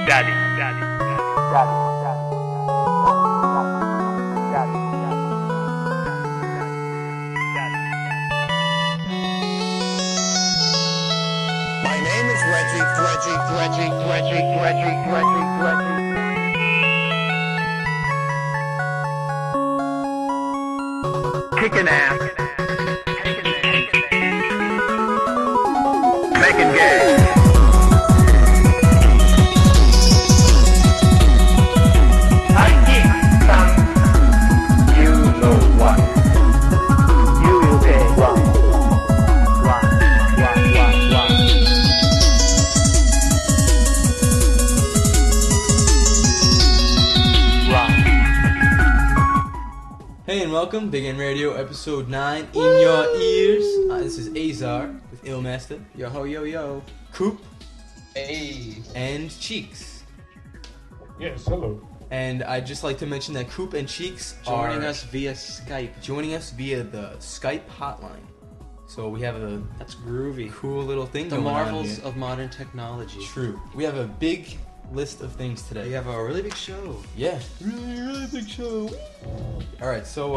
Daddy, daddy, daddy, daddy, My name is Reggie. kicking ass, making gay. I get some, you know what? You okay? Wrong. Hey and welcome, Big N Radio, episode 9, In Your Ears. This is Azar with Illmaster, Yo ho yo yo. Coop, Hey. and Cheeks. Yes, hello. And I'd just like to mention that Coop and Cheeks Joining are us via Skype. joining us via the Skype hotline. So we have a That's groovy. cool little thing The going on marvels here. of modern technology. True. We have a big list of things today. We have a really big show. Yeah. Really big show. Alright, so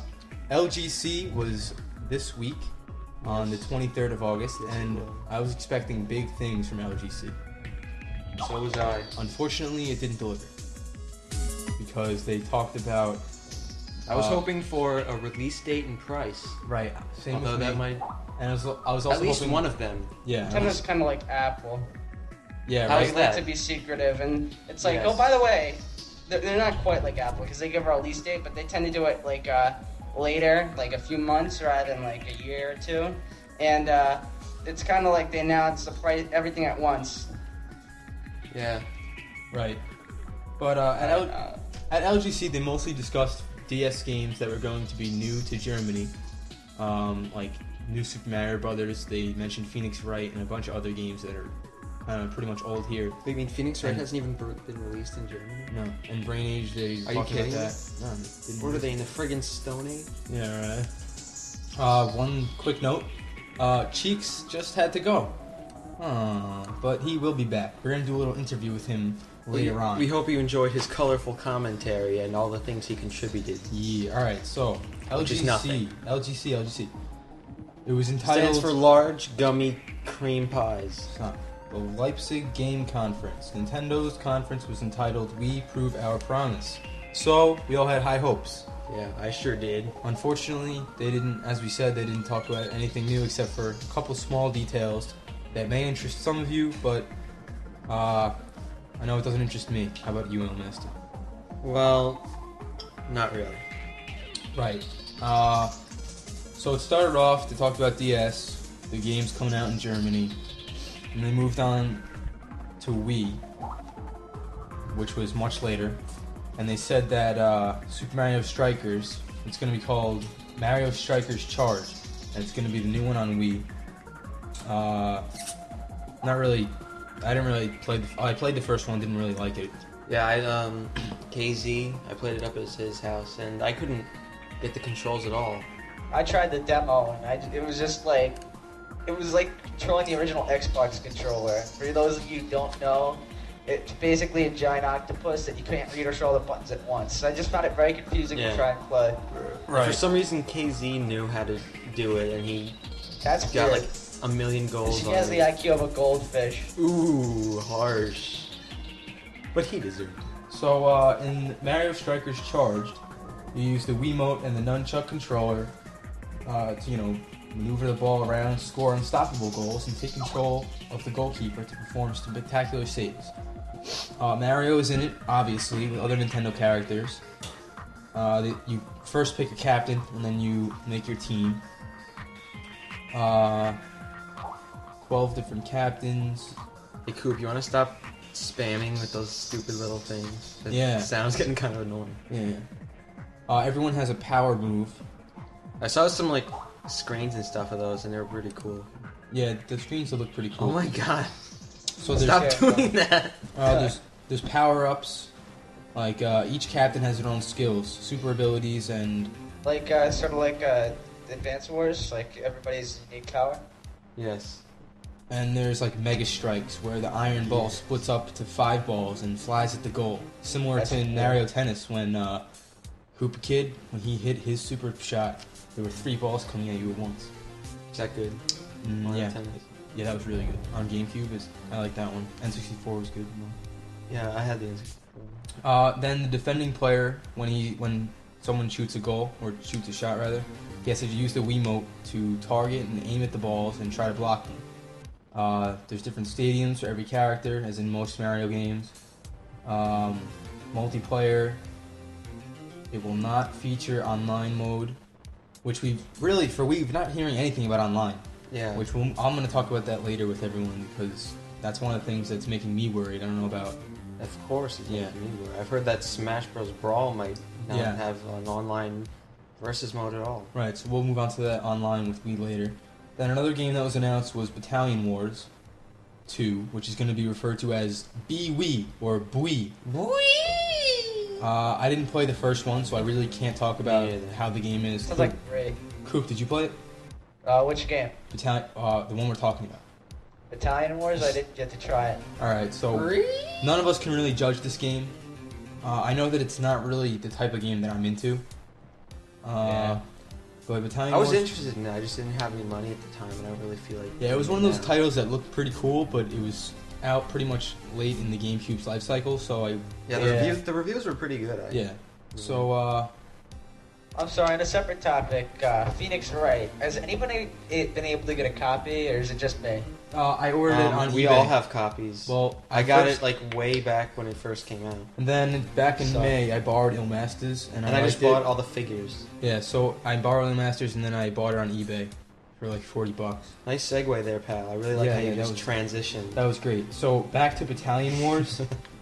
LGC was this week on the 23rd of August, Yes, and it was. I was expecting big things from LGC. So was I. Unfortunately, it didn't deliver. Because they talked about... I was hoping for a release date and price. Right, same Although with that me. might... And I was also At least hoping, one of them. Yeah, Nintendo's kind of like Apple. yeah, How right. is They like that? to be secretive, and it's like, Yes. oh, by the way, they're not quite like Apple because they give a release date, but they tend to do it like later, like a few months rather than like a year or two. And it's kind of like they announce the price, everything at once. Yeah. Right. But at LGC, they mostly discussed DS games that were going to be new to Germany, like New Super Mario Brothers. They mentioned Phoenix Wright and a bunch of other games that are pretty much old here. Wait, you mean Phoenix Wright And- hasn't even been released in Germany? No, and Brain Age. They Are you talked about kidding me? that. No, they didn't. What are they, in the friggin' Stone Age? Yeah, right. One quick note. Cheeks just had to go. But he will be back. We're gonna do a little interview with him later on. We hope you enjoyed his colorful commentary and all the things he contributed. Yeah. All right. So Which is LGC, nothing. LGC. It was entitled. Stands for large gummy cream pies. The Leipzig Game Conference. Nintendo's conference was entitled "We Prove Our Promise." So we all had high hopes. Yeah, I sure did. Unfortunately, they didn't. As we said, they didn't talk about anything new except for a couple small details that may interest some of you, but I know it doesn't interest me. How about you, Master? Well, not really. Right. So it started off, they talked about DS, the games coming out in Germany, and they moved on to Wii, which was much later, and they said that Super Mario Strikers, it's going to be called Mario Strikers Charge, and it's going to be the new one on Wii. Not really, I didn't really play, I played the first one, didn't really like it. Yeah, KZ, I played it up at his house, and I couldn't get the controls at all. I tried the demo, and it was just like, it was like controlling the original Xbox controller. For those of you who don't know, it's basically a giant octopus that you can't read or show all the buttons at once. So I just found it very confusing Yeah. to try and play. For some reason, KZ knew how to do it, and he That's got weird. like a million goals She on has it. the IQ of a goldfish. Ooh, harsh. But he deserved it. So in Mario Strikers Charged, you use the Wiimote and the nunchuck controller to, maneuver the ball around, score unstoppable goals, and take control of the goalkeeper to perform spectacular saves. Mario is in it, obviously, with other Nintendo characters. You first pick a captain, and then you make your team. 12 different captains. Hey, Coop, you want to stop spamming with those stupid little things? That Yeah. sound's getting kind of annoying. Yeah. Everyone has a power move. I saw some like screens and stuff of those, and they were pretty cool. Yeah, the screens will look pretty cool. Oh my god! So there's Stop doing that. there's power ups. Like each captain has their own skills, super abilities, and Like, sort of like Advance Wars, like everybody's unique power. Yes. And there's like Mega Strikes, where the iron ball splits up to 5 balls and flies at the goal. Similar That's to cool. Mario Tennis, when Hoopa Kid, when he hit his super shot, there were 3 balls coming at you at once. Is that good? Mm, yeah. Tennis. Yeah, that was really good. On GameCube, I like that one. N64 was good. Yeah, I had the N64. Then the defending player, when someone shoots a goal, or shoots a shot rather, he has to use the Wiimote to target and aim at the balls and try to block them. There's different stadiums for every character, as in most Mario games. Multiplayer, it will not feature online mode, which we've not hearing anything about online. Yeah. I'm going to talk about that later with everyone, because that's one of the things that's making me worried. I don't know about. Of course, it's Yeah. making me worry. I've heard that Smash Bros. Brawl might not Yeah. have an online versus mode at all. Right, so we'll move on to that online with Wii later. Then another game that was announced was Battalion Wars 2, which is going to be referred to as BWii or Bui. I didn't play the first one, so I really can't talk about neither. how the game is. Sounds like great. Coop, did you play it? Which game? Battalion, the one we're talking about. Battalion Wars? I didn't get to try it. Alright, so none of us can really judge this game. I know that it's not really the type of game that I'm into. Yeah. But Battalion I was Wars... interested in it. I just didn't have any money at the time, and I don't really feel like. Yeah, it was one of those now. titles that looked pretty cool, but it was out pretty much late in the GameCube's life cycle, so I... Yeah, the reviews were pretty good. Yeah. So, I'm sorry, on a separate topic, Phoenix Wright. Has anybody been able to get a copy, or is it just me? I ordered it on we eBay. all have copies. Well, I got first- it like way back when it first came out, And then back in So- May, I borrowed Ilmasters, and and I I just liked bought it. all the figures. Yeah, so I borrowed Ilmasters, and then I bought it on eBay for like $40. Nice segue there, pal. I really like Yeah, how you yeah, that just was- transitioned. That was great. So back to Battalion Wars.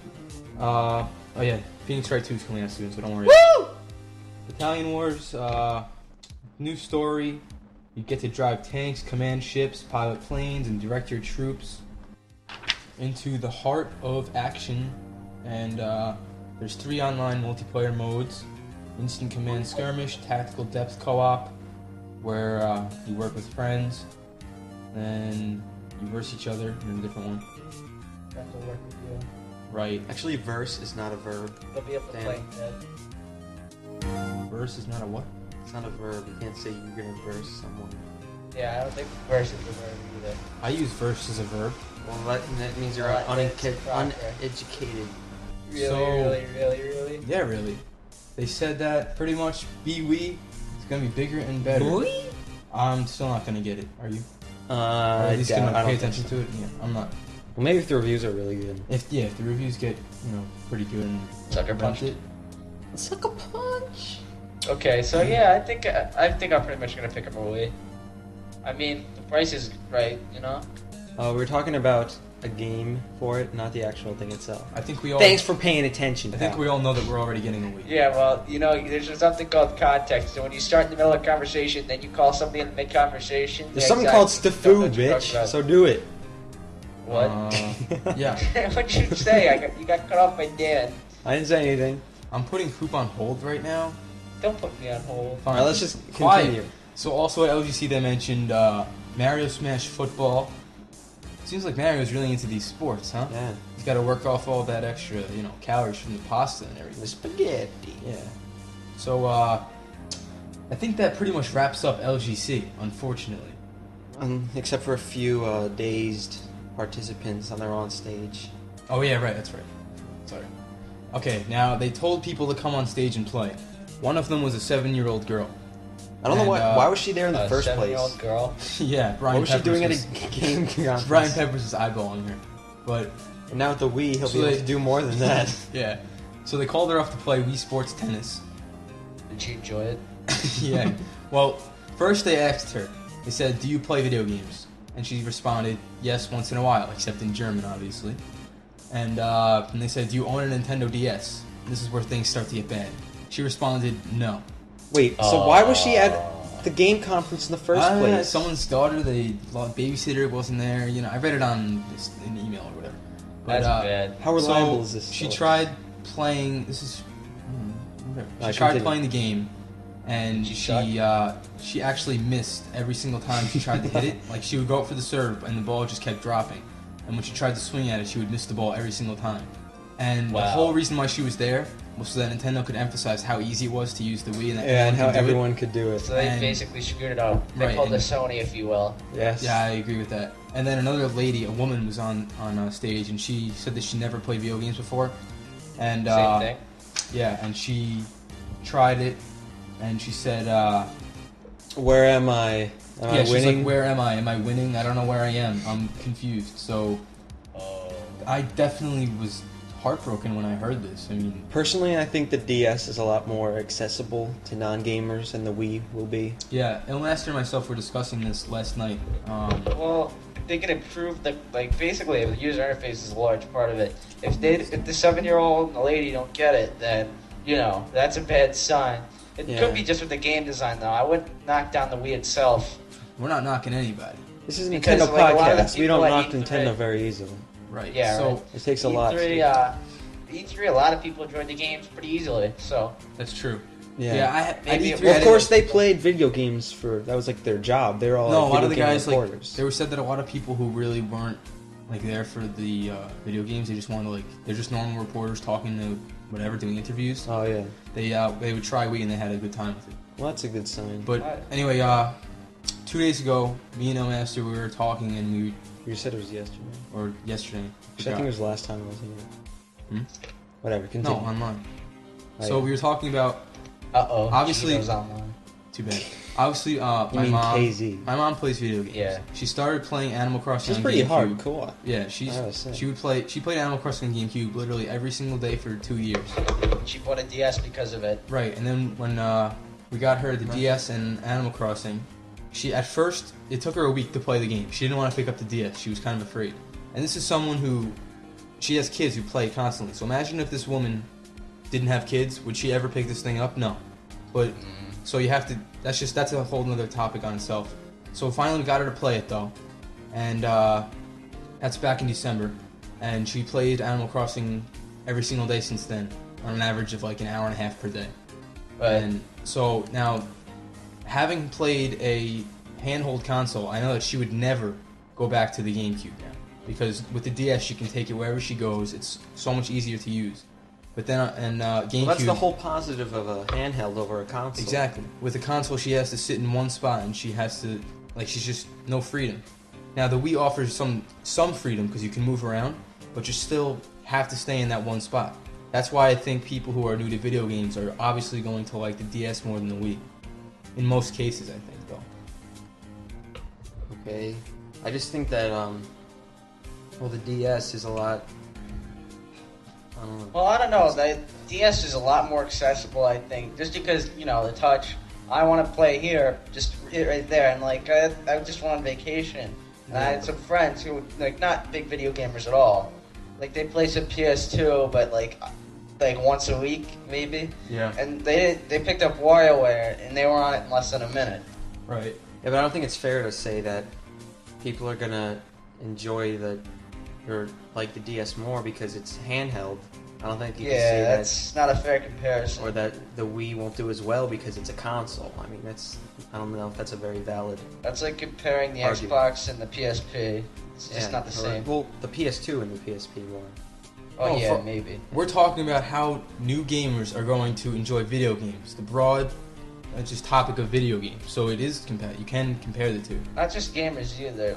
Oh yeah, Phoenix Wright 2 is coming out soon, so don't worry. Woo! Battalion Wars, new story. You get to drive tanks, command ships, pilot planes, and direct your troops into the heart of action. And there's 3 online multiplayer modes: Instant Command Skirmish, Tactical Depth Co-op, where you work with friends, then you verse each other in a different one. Have to work with you. Right. Actually, verse is not a verb. They'll be able to Damn. play dead. Verse is not a what? It's not a verb. You can't say you're gonna verse someone. Yeah, I don't think verse is the word either. I use verse as a verb. Well, that means you're Well, it's proper. uneducated. Really, So- really? Yeah, really. They said that pretty much BWii is gonna be bigger and better. I'm still not gonna get it. Are you? Or at least gonna pay attention to it? Yeah, I'm not. Well, maybe if the reviews are really good. If the reviews get pretty good and Sucker rent punched. it. Suck a punch. Okay, so yeah, I think I'm pretty much gonna pick up a Wii. I mean, the price is right, you know. We're talking about a game for it, not the actual thing itself. I think we all. Thanks for paying attention. I think pal. we all know that we're already getting a Wii. Yeah, well, you know, there's something called context. So when you start in the middle of a conversation, then you call somebody in the mid-conversation. There's yeah, something exactly. called Don't know Stafu, what you're talking bitch. about. So do it. What? Yeah. What'd you say? You got cut off by Dan. I didn't say anything. I'm putting Coop on hold right now. Don't put me on hold. Fine. Alright, let's just Quiet. continue. So also at LGC they mentioned Mario Smash Football. Seems like Mario's really into these sports, huh? Yeah. He's got to work off all that extra, calories from the pasta and The everything. spaghetti. Yeah. So I think that pretty much wraps up LGC, unfortunately. Except for a few dazed participants on their own stage. Oh yeah, right, that's right. Sorry. Okay, now they told people to come on stage and play. One of them was a 7-year-old girl. I don't know And, why was she there in the first place? 7-year-old girl. Yeah, Brian What was she Peppers doing at was- a game conference? Brian Peppers is eyeballing her. But And now with the Wii, he'll So be able they- to do more than that. yeah. So they called her off to play Wii Sports Tennis. Did she enjoy it? Yeah. Well, first they asked her. They said, "Do you play video games?" And she responded, "Yes, once in a while," except in German, obviously. And they said, "Do you own a Nintendo DS?" This is where things start to get bad. She responded, "No." Wait, so why was she at the game conference in the first place? Someone's daughter, the babysitter wasn't there. I read it on an email or whatever. But, That's bad. How reliable is this She source? tried playing. This is. Whatever. She Alright, tried continue. playing the game, and she actually missed every single time she tried to hit it. Like, she would go up for the serve, and the ball just kept dropping. And when she tried to swing at it, she would miss the ball every single time. And the whole reason why she was there was so that Nintendo could emphasize how easy it was to use the Wii, and that Yeah, and how could do it. everyone could do it. So they And- basically screwed it up. They Right, pulled the and- Sony, if you will. Yes. Yeah, I agree with that. And then another lady, a woman, was on stage, and she said that she never played video games before. And Same thing. yeah, and she tried it, and she said, Where am I? Am I yeah, she's winning? like, where am I? Am I winning? I don't know where I am. I'm confused. So I definitely was heartbroken when I heard this. I mean, Personally, I think the DS is a lot more accessible to non-gamers than the Wii will be. yeah, Elmaster and myself were discussing this last night. Well, they can improve the basically the user interface is a large part of it. If the 7-year-old and the lady don't get it, then that's a bad sign. It Yeah. could be just with the game design though. I wouldn't knock down the Wii itself. We're not knocking anybody. This is a Because, Nintendo like, a lot of the podcast. We don't people knock at E3 Nintendo very easily. Right. Yeah, So right. It takes a lot. E3, a lot of people enjoyed the games pretty easily. So that's true. Yeah. Yeah, at Maybe E3, it- Well, I of didn't- course, they played video games that was like their job. They're all No, a like, lot of the video game guys, like, reporters. they were said that a lot of people who really weren't like there for the video games, they just wanted to they're just normal reporters talking to whatever, doing interviews. Oh yeah. They would try Wii and they had a good time with it. Well, that's a good sign. But anyway, 2 days ago, me and Elmaster, we were talking, and You said it was yesterday. or yesterday. Actually, I think it was the last time I was here. Hmm? Whatever. Continue. No, online. Oh, So yeah. we were talking about, Obviously- Gino's online. too bad. Obviously, You my mean mom. KZ? My mom plays video games. Yeah. She started playing Animal Crossing. She's on pretty GameCube. hardcore. Yeah, I gotta say. She played Animal Crossing on GameCube literally every single day for 2 years. She bought a DS because of it. Right, and then when we got her the DS and Animal Crossing, at first it took her a week to play the game. She didn't want to pick up the DS. She was kind of afraid. And this is someone she has kids who play constantly. So imagine if this woman didn't have kids, would she ever pick this thing up? No. But so you have to. That's a whole nother topic on itself. So finally we got her to play it though, and that's back in December, and she played Animal Crossing every single day since then, on an average of like an hour and a half per day. But And so now, having played a handheld console, I know that she would never go back to the GameCube now, because with the DS she can take it wherever she goes. It's so much easier to use. But then GameCube. Well, that's the whole positive of a handheld over a console. Exactly. With a console, she has to sit in one spot, and she has to, she's just no freedom. Now, the Wii offers some freedom because you can move around, but you still have to stay in that one spot. That's why I think people who are new to video games are obviously going to like the DS more than the Wii. In most cases, I think, though. Okay. I just think that, the DS is a lot. I don't know. well, I don't know. The DS is a lot more accessible, I think, just because the touch. I want to play here, just right there, and I just went on vacation, and I had some friends who not big video gamers at all. They play some PS2, but like once a week maybe. Yeah. And they picked up WarioWare, and they were on it in less than a minute. Right. Yeah, but I don't think it's fair to say that people are gonna enjoy the DS more because it's handheld. I don't think you can say that, that's not a fair comparison. or that the Wii won't do as well because it's a console. I mean, I don't know if that's a very valid. That's like comparing the Argument. Xbox and the PSP. It's just not the same. Well, the PS2 and the PSP were. Oh, yeah, for- maybe. We're talking about how new gamers are going to enjoy video games. The broad, just topic of video games. So it is you can compare the two. Not just gamers either.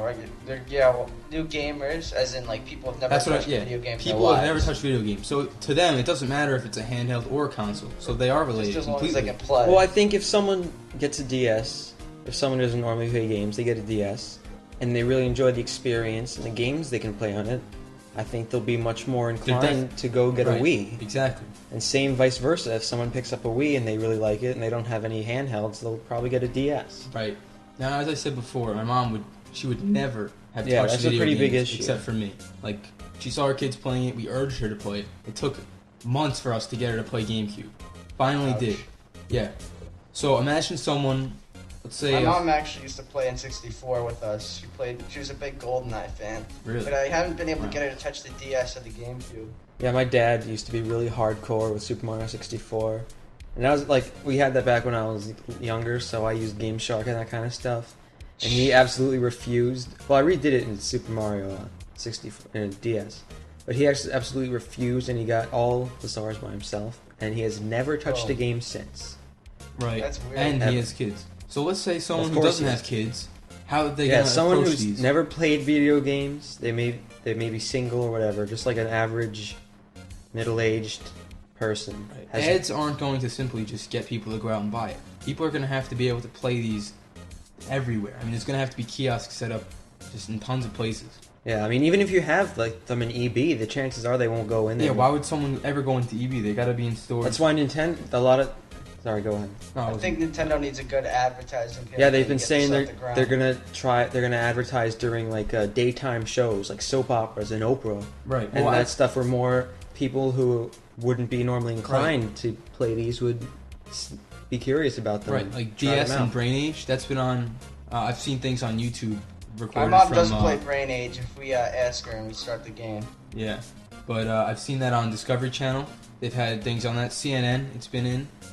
New gamers, as in people have never That's what touched a video game. in People their have never lives. touched video games. So to them, it doesn't matter if it's a handheld or a console. So they are related Just as long as completely. they can play. Well, I think if someone gets a DS, if someone doesn't normally play games, they get a DS, and they really enjoy the experience and the games they can play on it, I think they'll be much more inclined to go get Right. a Wii. Exactly. And same vice versa. If someone picks up a Wii and they really like it and they don't have any handhelds, they'll probably get a DS. Right. Now, as I said before, my mom would never have Yeah, touched that's a video pretty games big issue. except for me. She saw her kids playing it. We urged her to play it. It took months for us to get her to play GameCube. Finally did. Yeah. So imagine someone, let's say, My mom actually used to play N64 with us. She was a big GoldenEye fan. Really? But I haven't been able Wow. to get her to touch the DS or the GameCube. Yeah, my dad used to be really hardcore with Super Mario 64. And that was like we had that back when I was younger, so I used Game Shark and that kind of stuff. And he absolutely refused. Well, I redid it in Super Mario 64 and DS, but he actually absolutely refused, and he got all the stars by himself. And he has never touched a game since. Right. That's weird. And Ever. he has kids. So let's say someone Of who course doesn't he have has. kids, how are they Yeah, gonna someone approach who's these? never played video games. They may be single or whatever, just like an average middle-aged person. has- Ads aren't going to simply just get people to go out and buy it. People are going to have to be able to play these everywhere. I mean, there's going to have to be kiosks set up just in tons of places. Yeah, I mean, even if you have like them in EB, the chances are they won't go in there. Yeah, why would someone ever go into EB? They got to be in stores. That's why Nintendo. A lot of. Sorry, go ahead. No, I think Nintendo needs a good advertising campaign. Yeah, they've been to get saying this off the ground. they're gonna advertise during like daytime shows, like soap operas and Oprah, right. and Well, that stuff where more people who wouldn't be normally inclined to play these would be curious about them. right, like try them DS and out. Brain Age. That's been on. I've seen things on YouTube My recorded mom from. doesn't play Brain Age if we ask her and we start the game. Yeah, but I've seen that on Discovery Channel. They've had things on that. CNN. It's been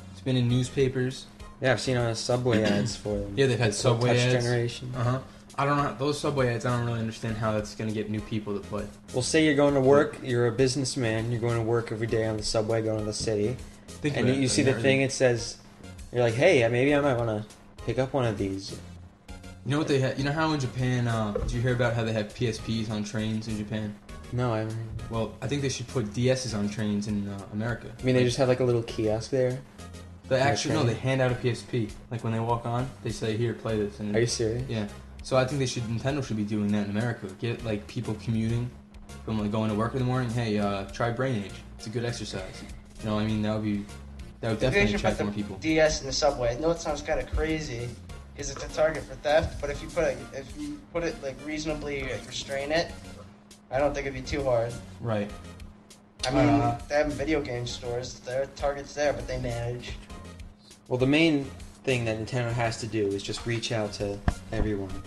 in newspapers. Yeah, I've seen on Subway ads for them. Yeah, they've had Subway Touch ads. Generation. I don't know those Subway ads. I don't really understand how that's going to get new people to play. Well, say you're going to work, you're a businessman, you're going to work every day on the subway, going to the city, Think and of it, you see the thing, it says, you're like, hey, maybe I might want to pick up one of these. You know what they had? You know how in Japan? Did you hear about how they have PSPs on trains in Japan? No, I mean, Well, I think they should put DSs on trains in America. they just have like a little kiosk there. They actually no, train? they hand out a PSP. Like when they walk on, they say, "Here, play this." And Are you serious? yeah. So I think Nintendo should be doing that in America. Get like people commuting from like going to work in the morning. Hey, try Brain Age. It's a good exercise. You know, I mean, that would You definitely guys should attract put more the people. DS in the subway. I know it sounds kind of crazy because it's a target for theft, but if you put it like reasonably restrain it, I don't think it'd be too hard. Right. I mean, they have video game stores. There are targets there, but they manage. Well, the main thing that Nintendo has to do is just reach out to everyone.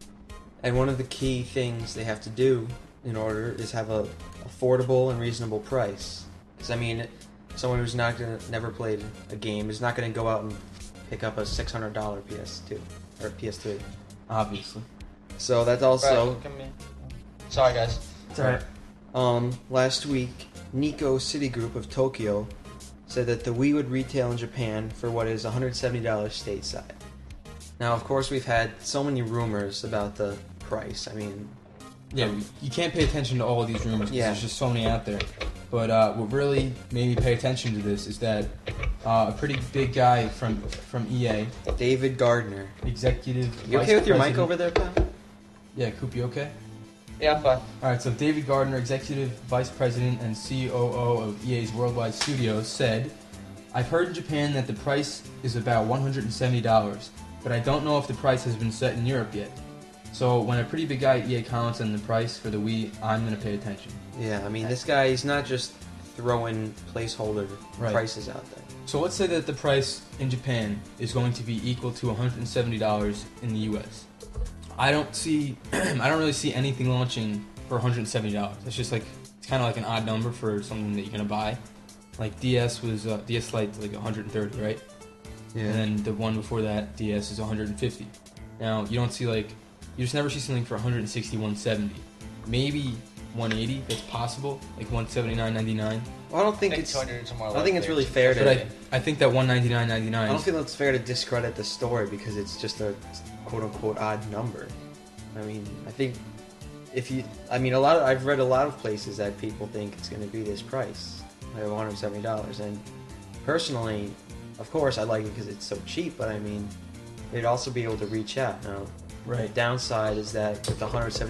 And one of the key things they have to do in order is have a affordable and reasonable price. Because I mean, someone who's never played a game is not gonna go out and pick up a $600 PS2 or PS3. Obviously. So that's also Right, come in. Sorry, guys. It's alright. last week, Nikko Citigroup of Tokyo said that the Wii would retail in Japan for what is $170 stateside. Now, of course, we've had so many rumors about the price. I mean, Yeah, you can't pay attention to all of these rumors because Yeah. there's just so many out there. But what really made me pay attention to this is that a pretty big guy from EA, David Gardner. executive. You vice okay with your mic president- over there, pal? Yeah, Coop, you okay? Yeah, I'm fine. All right, so David Gardner, executive vice president and COO of EA's Worldwide Studios, said, "I've heard in Japan that the price is about $170, but I don't know if the price has been set in Europe yet. So when a pretty big guy at EA comments on the price for the Wii, I'm going to pay attention." Yeah, I mean, this guy, he's not just throwing placeholder Right. prices out there. So let's say that the price in Japan is going to be equal to $170 in the US. I don't really see anything launching for $170. It's just like, it's kind of like an odd number for something that you're going to buy. Like DS was, DS Lite like 130, right? Yeah. And then the one before that, DS, is 150. Now, you don't see like, you just never see something for 160, 170. Maybe 180, that's possible, like 179.99. Well, I don't I think think it's. 200 is more I don't think it's likely. really fair to. But I think that 199.99 I don't is, feel it's fair to discredit the story because it's just a quote unquote odd number. I mean, I think if you, I mean, I've read a lot of places that people think it's going to be this price, like $170, and personally, of course, I like it because it's so cheap. But I mean, it'd also be able to reach out. Now, the right. downside is that with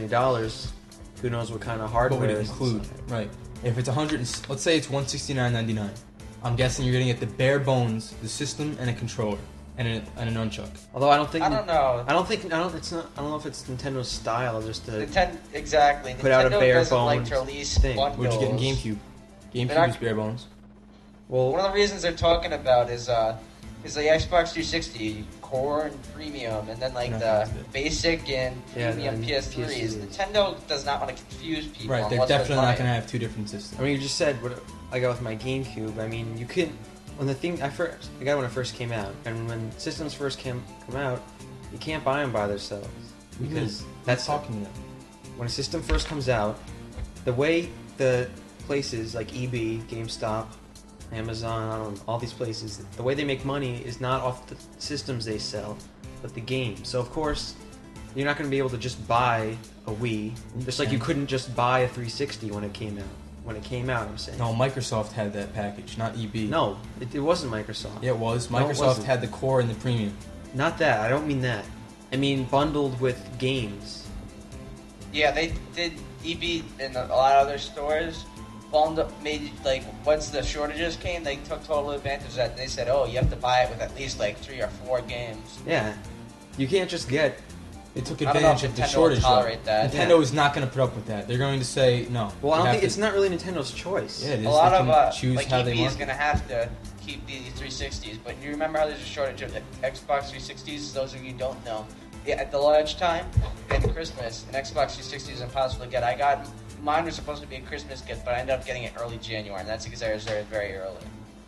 $170, who knows what kind of hardware What would it is include? inside. Right. If it's let's say it's $169.99. I'm guessing you're gonna get the bare bones, the system and a controller and a nunchuck. Although I don't think I don't know. I don't know if it's Nintendo's style just to. Exactly. Put out a Nintendo bare doesn't like bones to release thing. bundles. What'd you get in GameCube? They're GameCube not- was bare bones. Well, One of the reasons they're talking about is the Xbox 360 core and premium, and then like Nothing the to do. basic and Yeah, premium and PS3s. PS3s. Nintendo does not want to confuse people. Right. They're unless definitely not money. gonna have two different systems. I mean, you just said what I got with my GameCube. I mean, you could when I got it when it first came out, and when systems first come out, you can't buy them by themselves because That's talking to them. when a system first comes out, the way the places like EB, GameStop, Amazon, I don't know, all these places, the way they make money is not off the systems they sell, but the games. So of course, you're not going to be able to just buy a Wii, just like you couldn't just buy a 360 when it came out. When it came out, I'm saying. No, Microsoft had that package, not EB. No, it wasn't Microsoft. Yeah, it was. No, it Microsoft wasn't. had the core and the premium. Not that. I don't mean that. I mean bundled with games. Yeah, they did EB in a lot of other stores. Made like once the shortages came, they took total advantage of that. They said, "Oh, you have to buy it with at least like 3 or 4 games." Yeah, you can't just get. They took I don't know advantage if of the Nintendo shortage. will tolerate though. that. Nintendo is not going to put up with that. They're going to say no. Well, I You don't have think to- it's not really Nintendo's choice. Yeah, it is. A lot They of can choose like how EB they is want. gonna have to keep the 360s. But you remember how there's a shortage of the Xbox 360s? Those of you who don't know, yeah, at the launch time and Christmas, an Xbox 360 is impossible to get. Mine was supposed to be a Christmas gift, but I ended up getting it early January, and that's because I reserved very early.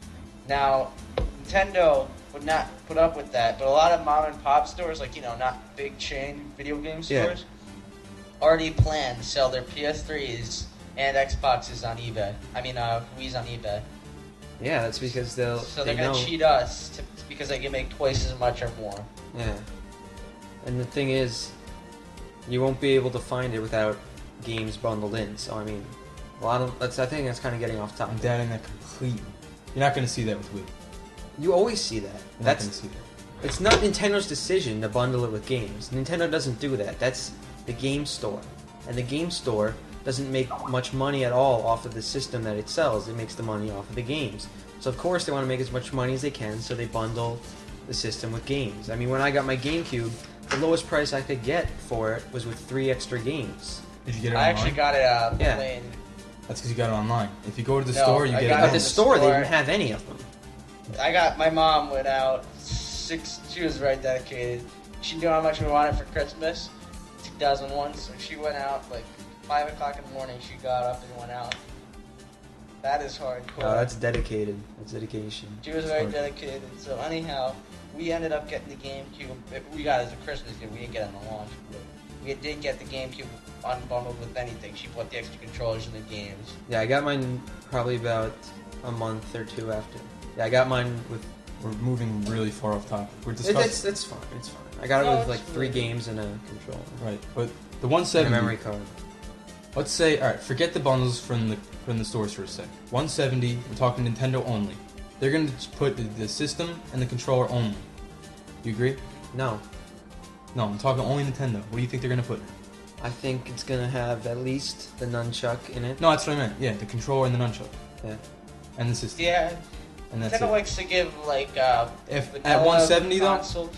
Now, Nintendo would not put up with that, but a lot of mom and pop stores, like, you know, not big chain video game Yeah. stores, already plan to sell their PS3s and Xboxes on eBay. Wii's on eBay. Yeah, that's because So they they're going know. to cheat us because they can make twice as much or more. Yeah, and the thing is, you won't be able to find it without games bundled in. So I mean, I think that's kind of getting off I'm topic. doubting that completely. You're not going to see that with Wii. You always see that. You're not going to see that. It's not Nintendo's decision to bundle it with games. Nintendo doesn't do that. That's the game store. And the game store doesn't make much money at all off of the system that it sells. It makes the money off of the games. So of course they want to make as much money as they can, so they bundle the system with games. I mean, when I got my GameCube, the lowest price I could get for it was with 3 extra games. Did you get it I online? actually got it Yeah. plain. That's because you got it online. If you go to the No, store, you I get got it it At online. the the store, they store. didn't have any of them. My mom went out she was very dedicated. She knew how much we wanted for Christmas, 2001, so she went out like 5 o'clock in the morning. She got up and went out. That is hardcore. Oh, that's dedicated. That's dedication. She was very Hard. dedicated. So anyhow, we ended up getting the GameCube. We got it as a Christmas gift. We didn't get it on the launch. But we did get the GameCube unbundled with anything. She bought the extra controllers and the games. Yeah, I got mine probably about a month or 2 after. Yeah, I got mine with. We're moving really far off topic. We're discussing. It's fine. It's fine. I got No, it with it's like 3 really- games and a controller Right, but the and a 170. memory card. Let's say, all right, forget the bundles from the stores for a sec. 170. We're talking Nintendo only. They're gonna just put the system and the controller only. You agree? No, No, I'm talking only Nintendo. What do you think they're gonna put? I think it's gonna have at least the nunchuck in it. No, that's what I meant. Yeah, the controller and the nunchuck Yeah. and the system. Yeah, And that's Nintendo it. likes to give like If vanilla at 170 though, consoles.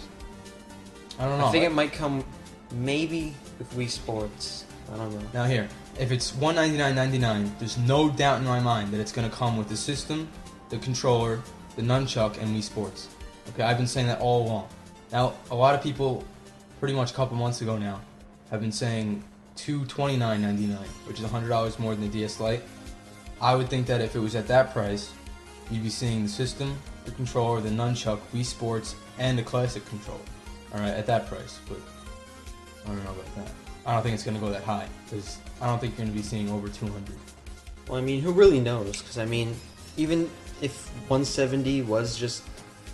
I don't know. I think it might come maybe with Wii Sports. I don't know. Now here, if it's $199.99, there's no doubt in my mind that it's going to come with the system, the controller, the nunchuck, and Wii Sports. Okay, I've been saying that all along. Now, a lot of people, pretty much a couple months ago now, have been saying $229.99, which is $100 more than the DS Lite. I would think that if it was at that price, you'd be seeing the system, the controller, the nunchuck, Wii Sports, and the classic controller. Alright, at that price, but I don't know about that. I don't think it's going to go that high, because I don't think you're going to be seeing over 200. Well, I mean, who really knows? Because I mean, even if 170 was just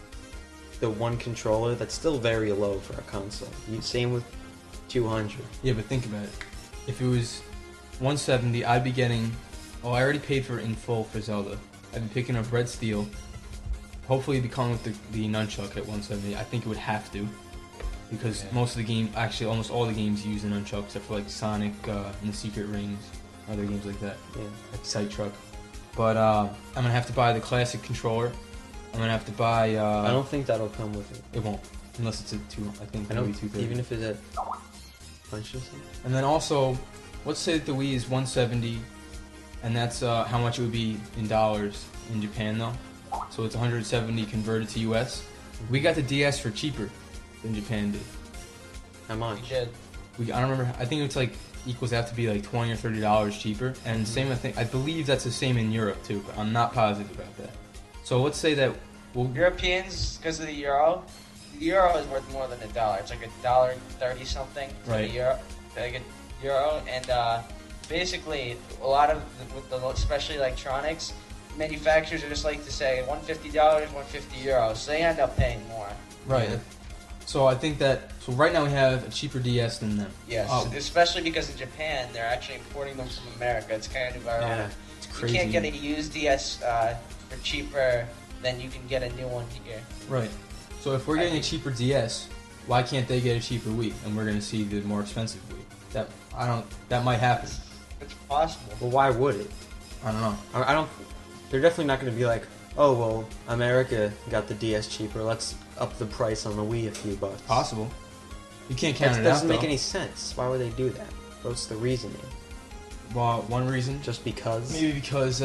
the one controller, that's still very low for a console. Same with 200. Yeah, but think about it. If it was 170, I'd be getting... Oh, I already paid for it in full for Zelda. I'd be picking up Red Steel. Hopefully it'd be coming with the nunchuck at 170. I think it would have to. Because most of the game, actually almost all the games use the nunchuck, except for like Sonic and the Secret Rings, other games like that, Yeah. like Sight Truck. But I'm gonna have to buy the classic controller. I'm gonna have to buy. I don't think that'll come with it. It won't, unless it's a I think I maybe don't 230. even if it's a punch or something. And then also, let's say that the Wii is 170, and that's how much it would be in dollars in Japan though. So it's 170 converted to US. We got the DS for cheaper than Japan did. How We much? did. I don't remember. I think it's like equals out to be like $20 or $30 cheaper. And same, I believe that's the same in Europe too, but I'm not positive about that. So let's say that Well, Europeans, because of the euro is worth more than $1. It's like $1.30 something for Right. the euro, like a euro, and basically a lot of with the especially electronics manufacturers just like to say $150, €150, so they end up paying more. right. Yeah. So I think that right now we have a cheaper DS than them. Yes, Oh. especially because in Japan they're actually importing them from America. It's kind of ironic. It's You crazy. can't get a used DS for cheaper than you can get a new one here. Right. So if we're getting a cheaper DS, why can't they get a cheaper Wii? And we're going to see the more expensive Wii. That might happen. It's possible. Well, why would it? I don't know. I don't. They're definitely not going to be like, oh well, America got the DS cheaper. Let's up the price on the Wii a few bucks. Possible. You can't count That it out doesn't make though. any sense. Why would they do that? What's the reasoning? Well, one reason, Just because? maybe because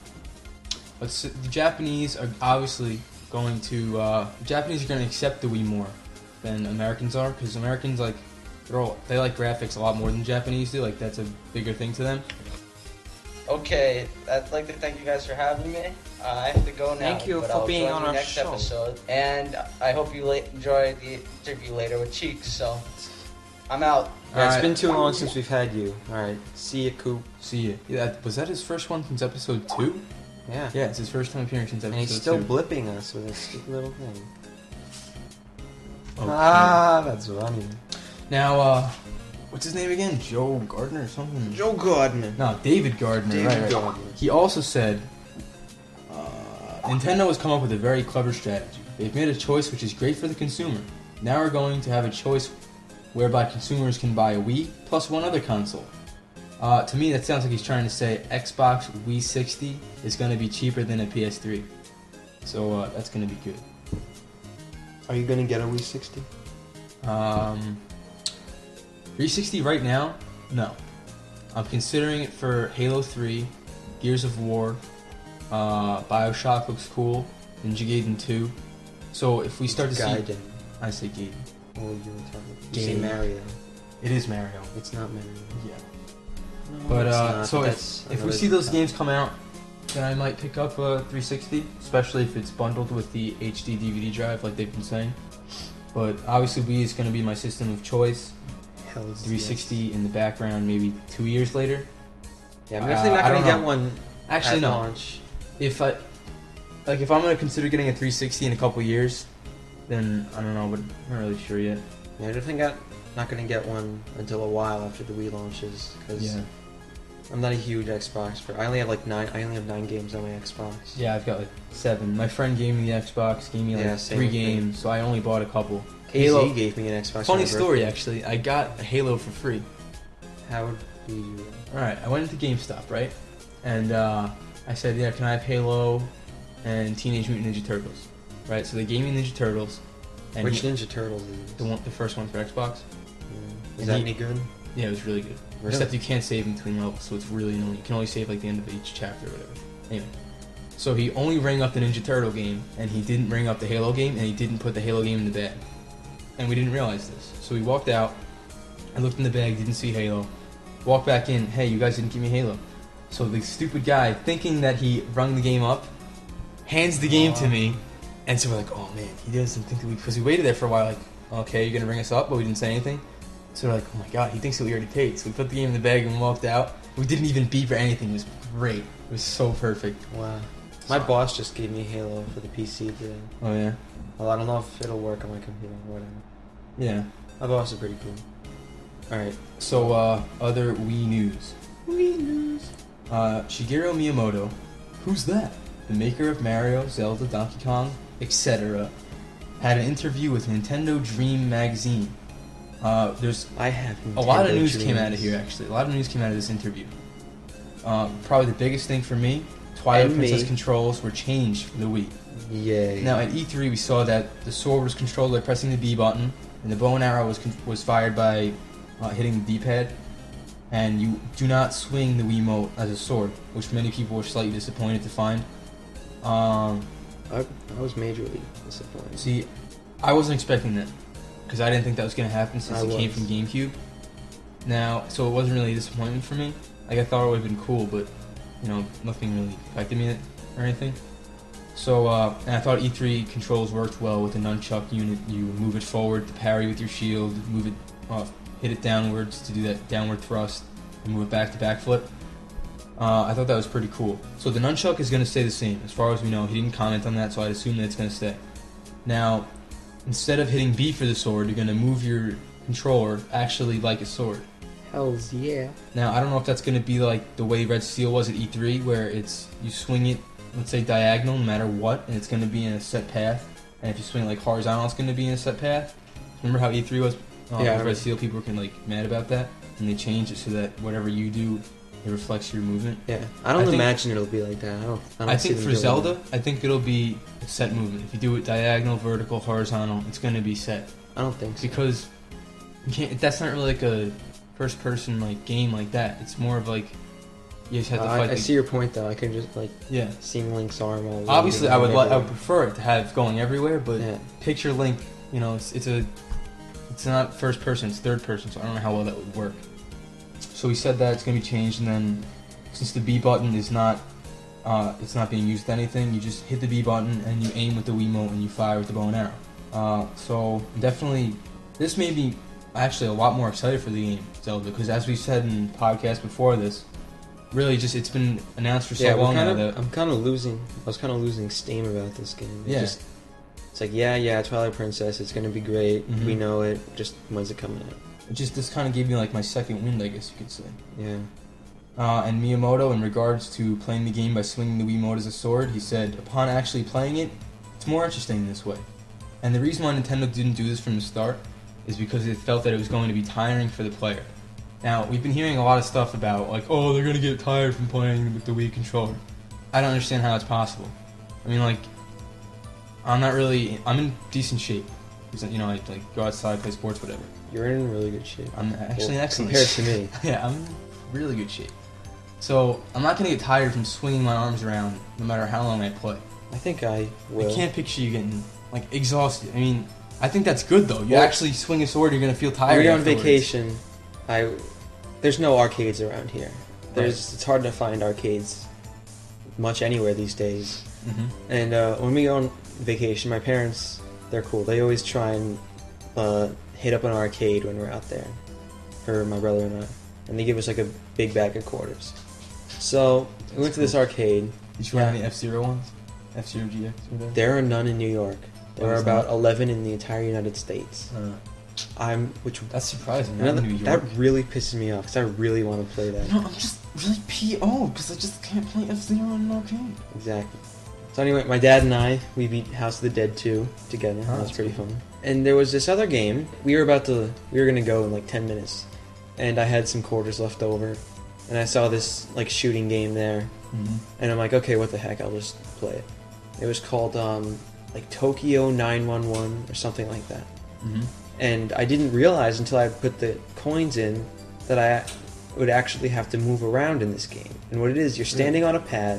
the Japanese are obviously going to the Japanese are going to accept the Wii more than Americans are, because Americans they like graphics a lot more than Japanese do. Like that's a bigger thing to them. Okay, I'd like to thank you guys for having me. I have to go now. Thank you but for I'll being join on you our next show. episode. And I hope you enjoy the interview later with Cheeks. So I'm out. Yeah, it's Alright. been too long since we've had you. Alright, see ya, Coop. See ya. Yeah, was that his first one since episode 2? Yeah. Yeah, it's his first time appearing since And episode he's still 2. blipping us with his stupid little thing. Okay. That's funny. Now, what's his name again? Joe Gardner or something? Joe Gardner. No, David Gardner. David right. Gardner. He also said, Nintendo has come up with a very clever strategy. They've made a choice which is great for the consumer. Now we're going to have a choice whereby consumers can buy a Wii plus one other console. To me, that sounds like he's trying to say Xbox Wii 60 is going to be cheaper than a PS3. So that's going to be good. Are you gonna get a Wii 60? 360 right now? No. I'm considering it for Halo 3, Gears of War, Bioshock looks cool, Ninja Gaiden 2. So if we start to Gaiden. see... I say Gaiden. Oh, you were talking. You say Gaiden. Mario. It is Mario. It's not Mario. Yeah. No, But it's not, so but if that's we another see those topic. games come out, then I might pick up a 360, especially if it's bundled with the HD DVD drive like they've been saying. But obviously Wii is going to be my system of choice. Hell's 360 in the background maybe 2 years later. Yeah, I'm definitely not I gonna don't get know. one Actually, at no. launch. If I'm going to consider getting a 360 in a couple years, then I don't know, but I'm not really sure yet. Yeah, I definitely not gonna get one until a while after the Wii launches because Yeah. I'm not a huge Xbox. I only have 9. I only have 9 games on my Xbox. Yeah, I've got like 7. My friend gave me the Xbox, gave me like Yeah, same 3 with me. games, so I only bought a couple. KZ gave me an Xbox. Funny for my story, birthday. actually. I got a Halo for free. How do you? Alright, I went into GameStop, right? And I said, yeah, can I have Halo and Teenage Mutant Ninja Turtles? Right, so they gave me Ninja Turtles. And Which Ninja Turtles is this? the first one for Xbox. Is and that he- any good? Yeah, it was really good. Really? Except you can't save in between levels, so it's really annoying. You can only save like the end of each chapter or whatever. Anyway, so he only rang up the Ninja Turtle game, and he didn't ring up the Halo game, and he didn't put the Halo game in the bag. And we didn't realize this. So we walked out, I looked in the bag, didn't see Halo. Walked back in, hey, you guys didn't give me Halo. So the stupid guy, thinking that he rung the game up, hands the game to me, and so we're like, oh man, he doesn't think that because we waited there for a while, like, okay, you're gonna ring us up, but we didn't say anything. So we're like, oh my god, he thinks that we already paid. So we put the game in the bag and walked out. We didn't even beep or anything. It was great. It was so perfect. Wow. My boss just gave me Halo for the PC today. Oh yeah? Well, I don't know if it'll work on my computer or whatever. Yeah. My boss is pretty cool. Alright, so other Wii news. Wii news. Shigeru Miyamoto, who's that? The maker of Mario, Zelda, Donkey Kong, etc., had an interview with Nintendo Dream magazine. There's I have a lot of Nintendo news came out of dreams. here, actually. A lot of news came out of this interview. Probably the biggest thing for me, Twilight And Princess me. controls were changed for the Wii. Yay. Now, at E3, we saw that the sword was controlled by pressing the B button, and the bow and arrow was fired by hitting the D-pad. And you do not swing the Wiimote as a sword, which many people were slightly disappointed to find. I was majorly disappointed. See, I wasn't expecting that, because I didn't think that was going to happen since I it came was. from GameCube. Now, so it wasn't really a disappointment for me. Like, I thought it would have been cool, but, you know, nothing really affected me or anything. So, and I thought E3 controls worked well with the nunchuck unit. You move it forward to parry with your shield, move it, hit it downwards to do that downward thrust, and move it back to backflip. I thought that was pretty cool. So the nunchuck is going to stay the same, as far as we know. He didn't comment on that, so I'd assume that it's going to stay. Now, instead of hitting B for the sword, you're going to move your controller actually like a sword. Hells yeah. Now, I don't know if that's going to be like the way Red Steel was at E3, where it's you swing it, let's say diagonal, no matter what, and it's going to be in a set path. And if you swing it like horizontal, it's going to be in a set path. Remember how E3 was? Yeah. With Red Steel, people were like mad about that, and they changed it so that whatever you do, it reflects your movement. Yeah, I don't think- imagine it'll be like that. I don't I see think them for doing Zelda, that. I think it'll be a set movement. If you do it diagonal, vertical, horizontal, it's going to be set. I don't think so. Because you can't, that's not really like a first-person like game like that. It's more of like you just have to fight. I see your point though. I can just like Yeah. seeing Link's arm all. Obviously, I would everywhere. prefer it to have going everywhere, but Yeah. picture Link, you know, it's not first person, it's third person, so I don't know how well that would work. So he said that it's going to be changed, and then since the B button is not, it's not being used to anything, you just hit the B button and you aim with the Wiimote and you fire with the bow and arrow. So definitely, this made me actually a lot more excited for the game, Zelda, because as we said in podcasts before this, really just it's been announced for so Yeah, long now that I was kind of losing steam about this game. Yeah. It's like yeah, Twilight Princess. It's gonna be great. Mhm. We know it. Just when's it coming out? this kind of gave me like my second wind, I guess you could say. Yeah. And Miyamoto, in regards to playing the game by swinging the Wiimote as a sword, he said, upon actually playing it, it's more interesting this way. And the reason why Nintendo didn't do this from the start is because it felt that it was going to be tiring for the player. Now, we've been hearing a lot of stuff about, like, oh, they're going to get tired from playing with the Wii controller. I don't understand how it's possible. I mean, like, I'm in decent shape. Because, you know, I like go outside, play sports, whatever. You're in really good shape. I'm actually in Well, excellent compared shape. to me. Yeah, I'm in really good shape. So, I'm not going to get tired from swinging my arms around no matter how long I play. I think I will. I can't picture you getting, like, exhausted. I mean, I think that's good, though. You Well, actually swing a sword, you're going to feel When tired you're on afterwards. vacation, there's no arcades around here. It's hard to find arcades much anywhere these days. Mhm. And when we go on vacation, my parents, they're cool. They always try and hit up an arcade when we're out there, for my brother and I. And they give us like a big bag of quarters. So we went to this arcade. Did you run any F-Zero ones? F-Zero GX or whatever? There are none in New York. There Oh, are there's about not? 11 in the entire United States. That's surprising. Not in New York. That really pisses me off because I really want to play that. No, I'm just really P.O. because I just can't play F-Zero in an arcade. Exactly. So anyway, my dad and I, we beat House of the Dead 2 together. Oh, That was that's pretty cool. fun. And there was this other game. We were gonna go in like 10 minutes. And I had some quarters left over. And I saw this like shooting game there. Mm-hmm. And I'm like, okay, what the heck, I'll just play it. It was called like Tokyo 911 or something like that. Mm-hmm. And I didn't realize until I put the coins in that I would actually have to move around in this game. And what it is, you're standing on a pad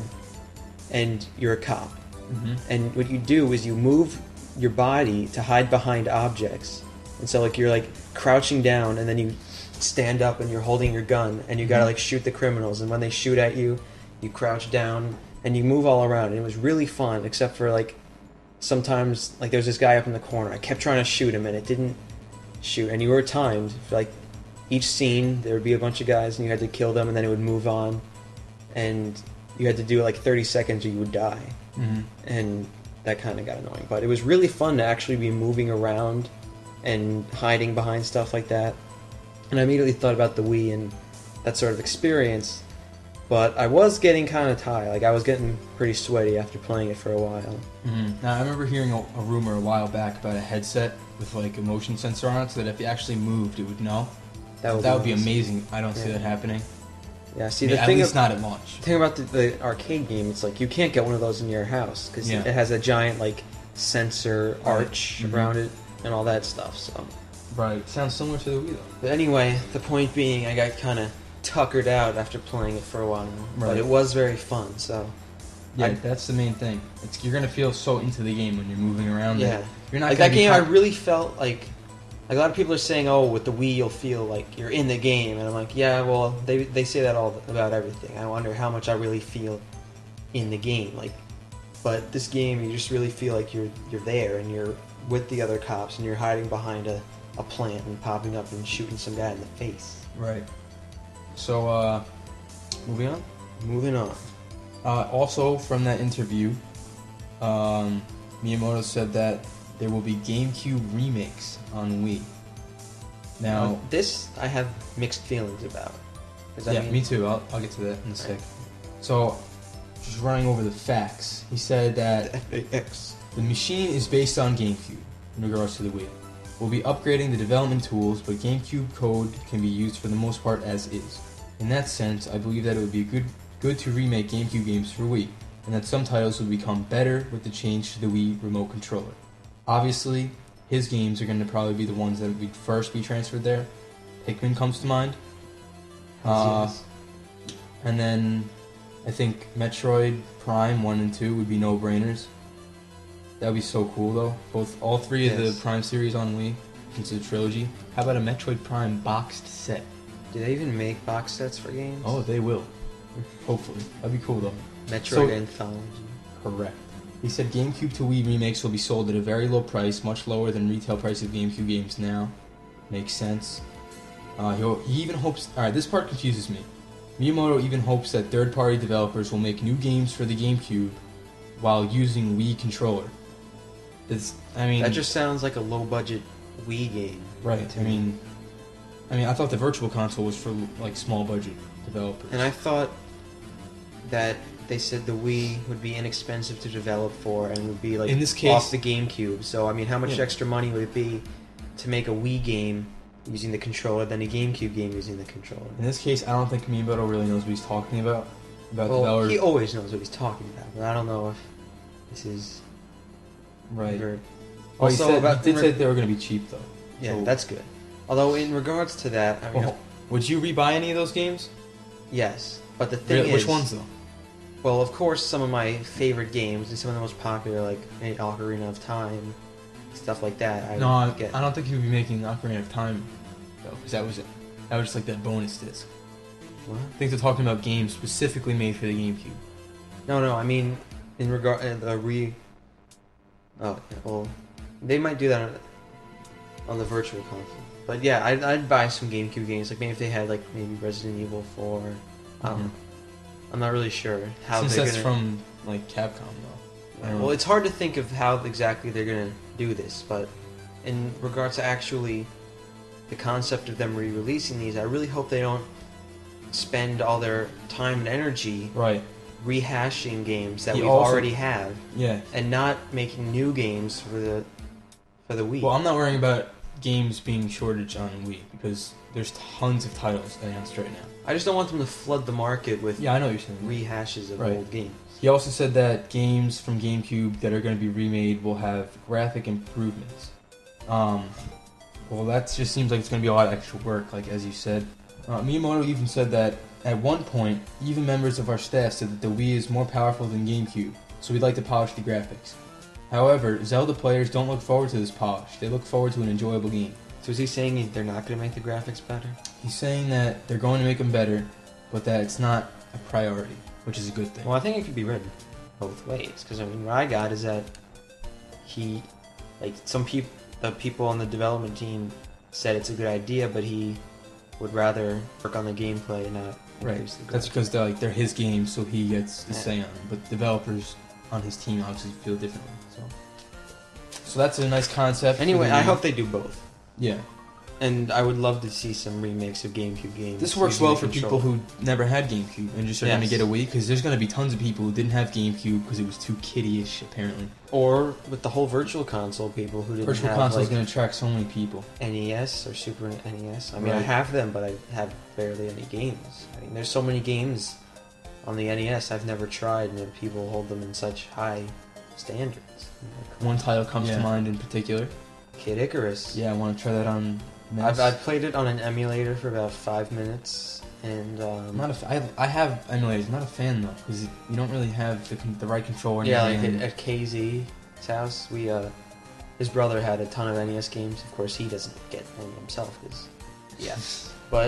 and you're a cop. Mm-hmm. And what you do is you move your body to hide behind objects. And so like you're like crouching down and then you stand up and you're holding your gun and you gotta like shoot the criminals. And when they shoot at you, you crouch down and you move all around. And it was really fun, except for like sometimes like there was this guy up in the corner. I kept trying to shoot him and it didn't shoot. And you were timed. For, like each scene there would be a bunch of guys and you had to kill them and then it would move on. And you had to do like 30 seconds or you would die. Mm-hmm. And that kind of got annoying. But it was really fun to actually be moving around and hiding behind stuff like that. And I immediately thought about the Wii and that sort of experience. But I was getting kind of tired. Like I was getting pretty sweaty after playing it for a while. Mm-hmm. Now, I remember hearing a rumor a while back about a headset with like a motion sensor on it, so that if you actually moved, it would know. That would be nice. amazing. I don't see Yeah. that happening. Yeah, see, I mean, the at thing least not at launch. thing about the arcade game, it's like you can't get one of those in your house because Yeah. it has a giant like sensor arch Mhm. around it and all that stuff. So, Right. Sounds similar to the Wii though. but anyway, the point being, I got kind of tuckered out after playing it for a while, Right. but it was very fun. So, Yeah, I- that's the main thing. You're gonna feel so into the game when you're moving around. yeah, You're not like gonna that be game. I con- really felt like a lot of people are saying, "Oh, with the Wii, you'll feel like you're in the game," and I'm like, "Yeah, well, they say that all about everything." I wonder how much I really feel in the game. Like, But this game, you just really feel like you're there and you're with the other cops and you're hiding behind a plant and popping up and shooting some guy in the face. Right. So, moving on. Moving on. Also, from that interview, Miyamoto said that there will be GameCube remakes on Wii. Now, this I have mixed feelings about. 'Cause I yeah, mean, me too. I'll get to that in a sec. So, just running over the facts, he said that FAX. the machine is based on GameCube in regards to the Wii. We'll be upgrading the development tools, but GameCube code can be used for the most part as is. In that sense, I believe that it would be good to remake GameCube games for Wii, and that some titles will become better with the change to the Wii remote controller. Obviously, his games are going to probably be the ones that would first be transferred there. Pikmin comes to mind. Yes. And then I think Metroid Prime 1 and 2 would be no-brainers. That would be so cool, though. All three of the Yes. Prime series on Wii. It's a trilogy. How about a Metroid Prime boxed set? Do they even make box sets for games? Oh, they will. Hopefully. That'd be cool, though. Metroid So- Anthology. Correct. He said GameCube to Wii remakes will be sold at a very low price, much lower than retail price of GameCube games now. Makes sense. He even hopes... Alright, this part confuses me. Miyamoto even hopes that third-party developers will make new games for the GameCube while using Wii controller. That just sounds like a low-budget Wii game. Right. I mean, I thought the Virtual Console was for like small-budget developers. And I thought that they said the Wii would be inexpensive to develop for and would be like In this case- off the GameCube. So I mean, how much Yeah. extra money would it be to make a Wii game using the controller than a GameCube game using the controller? In this case, I don't think Miyamoto really knows what he's talking about. About Well, developers. he always knows what he's talking about, but I don't know if this is Right. very- Well, he Also, did say they were going to be cheap, though. Yeah, So- that's good. Although in regards to that, I mean, Well, would you rebuy any of those games? yes, but the thing is, Which ones, though? well, of course, some of my favorite games and some of the most popular, like Ocarina of Time, stuff like that. I No, would get. I don't think he would be making Ocarina of Time, though, because that was just like that bonus disc. What? I think they're talking about games specifically made for the GameCube. No, I mean, in regard Oh, yeah, well, they might do that on the Virtual Console. But yeah, I'd buy some GameCube games, like maybe if they had like maybe Resident Evil 4. I don't know. I'm not really sure how Since they're that's gonna. from like Capcom, though. I don't Well, know. it's hard to think of how exactly they're gonna do this, but in regards to actually the concept of them re-releasing these, I really hope they don't spend all their time and energy Right. rehashing games that He we also- already have Yeah. and not making new games for the Wii. Well, I'm not worrying about games being shortage on Wii because there's tons of titles announced right now. I just don't want them to flood the market with Yeah, I know what you're saying. rehashes of Right. old games. He also said that games from GameCube that are going to be remade will have graphic improvements. Well, that just seems like it's going to be a lot of extra work, like as you said. Miyamoto even said that at one point, even members of our staff said that the Wii is more powerful than GameCube, so we'd like to polish the graphics. However, Zelda players don't look forward to this polish. They look forward to an enjoyable game. So is he saying they're not going to make the graphics better? He's saying that they're going to make them better, but that it's not a priority, which is a good thing. Well, I think it could be read both ways. Because I mean, what I got is that the people on the development team said it's a good idea, but he would rather work on the gameplay and not Right. increase the That's graphics. because they're his games, so he gets to Yeah. say on them. But developers on his team obviously feel differently. So that's a nice concept. for Anyway, the I Wii. hope they do both. Yeah, And I would love to see some remakes of GameCube games. this works using well the for people controller. who never had GameCube and just are going to Yes. get a Wii. Because there's going to be tons of people who didn't have GameCube because it was too kiddie-ish, apparently. Or with the whole Virtual Console, people who didn't Virtual have Console is like, going to attract so many people. NES or Super NES. I mean, I Right. have them, but I have barely any games. I mean, there's so many games on the NES I've never tried, and yet people hold them in such high standards. Like One title comes Yeah. to mind in particular. Kid Icarus. Yeah, I want to try that on NES. I've played it on an emulator for about 5 minutes, and I'm not I have emulators. I'm not a fan though because you don't really have the right controller. in yeah, your like hand. at KZ's house, his brother had a ton of NES games. Of course, he doesn't get any himself, 'cause- yeah. But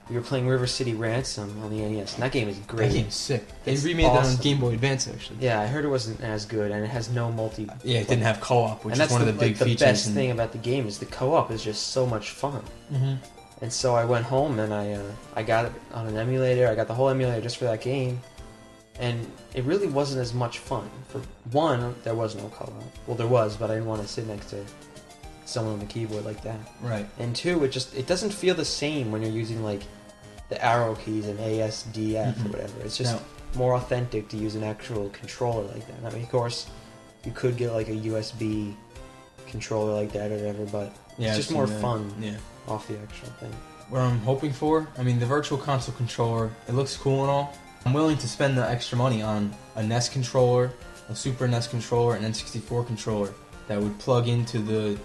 we were playing River City Ransom on the NES, and that game is great. That game's sick. They It's remade that on awesome. Game Boy Advance, actually. Yeah, I heard it wasn't as good, and it has no multi. Yeah, it didn't have co-op, which and is that's one of the big the features. best thing about the game is the co-op is just so much fun. Mm-hmm. And so I went home and I got it on an emulator. I got the whole emulator just for that game, and it really wasn't as much fun. For one, there was no co-op. Well, there was, but I didn't want to sit next to someone on the keyboard like that. Right. And two, it doesn't feel the same when you're using like the arrow keys and ASDF or whatever. It's just No. more authentic to use an actual controller like that. I mean, of course, you could get like a USB controller like that or whatever, but Yeah, it's I've just seen more that. fun Yeah. off the actual thing. What I'm hoping for, I mean, the Virtual Console controller, it looks cool and all. I'm willing to spend the extra money on a NES controller, a Super NES controller, an N64 controller that would plug into the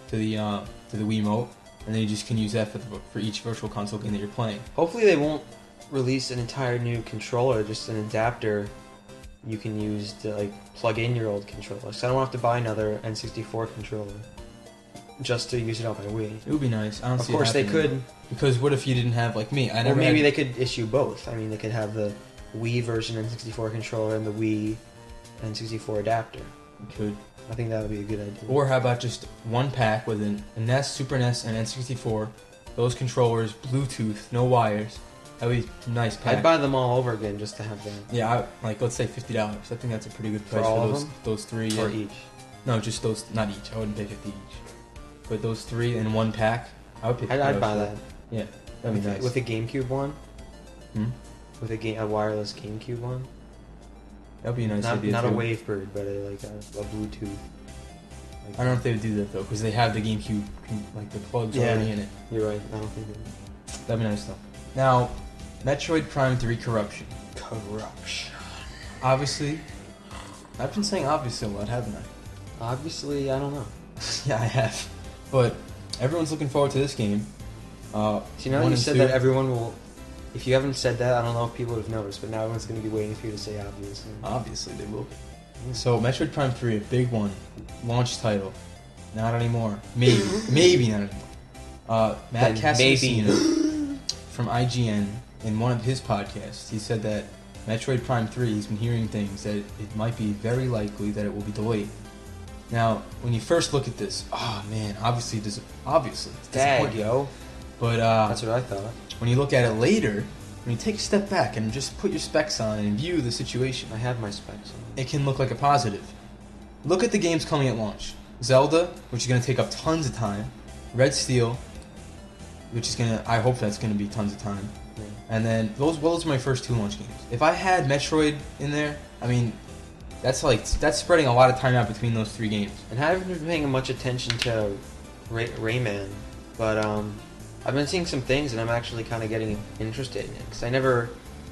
Wiimote, and then you just can use that for each Virtual Console game that you're playing. Hopefully they won't release an entire new controller, just an adapter you can use to like plug in your old controller. So I don't have to buy another N64 controller just to use it on my Wii. It would be nice. I don't Of see it course they happening. could, Because what if you didn't have, like me, I or never maybe had, they could issue both. I mean, they could have the Wii version N64 controller and the Wii N64 adapter. could. I think that would be a good idea. Or how about just one pack with a NES, Super NES, and N64, those controllers, Bluetooth, no wires. That would be a nice pack. I'd buy them all over again just to have that. Yeah, like let's say $50. I think that's a pretty good price all for of them? those three. Or yeah. each. No, just those, not each. I wouldn't pay 50 each. But those three in one pack, I would pay $50. I'd buy for that. Yeah, that'd be nice. With a GameCube one? Hmm? With a wireless GameCube one? That'd be a nice idea Not a too. Wavebird, but a Bluetooth. I don't know if they would do that though, because they have the GameCube, like the plugs Yeah. already in it. You're right. I don't think it That'd be nice though. Now, Metroid Prime 3 Corruption. Corruption. Obviously, I've been saying obviously a lot, haven't I? Obviously, I don't know. Yeah, I have. But everyone's looking forward to this game. So you know, one you and said two. that everyone will. If you haven't said that, I don't know if people would have noticed, but now everyone's going to be waiting for you to say obviously. Obviously, they will be. So, Metroid Prime 3, a big one. Launch title. Not anymore. Maybe. Maybe not anymore. Matt Then maybe. Casamassina from IGN, in one of his podcasts, he said that Metroid Prime 3, he's been hearing things that it might be very likely that it will be delayed. Now, when you first look at this, oh man, obviously it's Dag, disappointing. yo. But That's what I thought. when you look at it later, when you take a step back and just put your specs on and view the situation, I have my specs on. it can look like a positive. Look at the games coming at launch. Zelda, which is going to take up tons of time. Red Steel, which is going to, I hope that's going to be tons of time. Yeah. And then, those are my first two launch games. If I had Metroid in there, I mean, that's spreading a lot of time out between those three games. And I haven't been paying much attention to Rayman, but I've been seeing some things, and I'm actually kind of getting interested in it because I'd never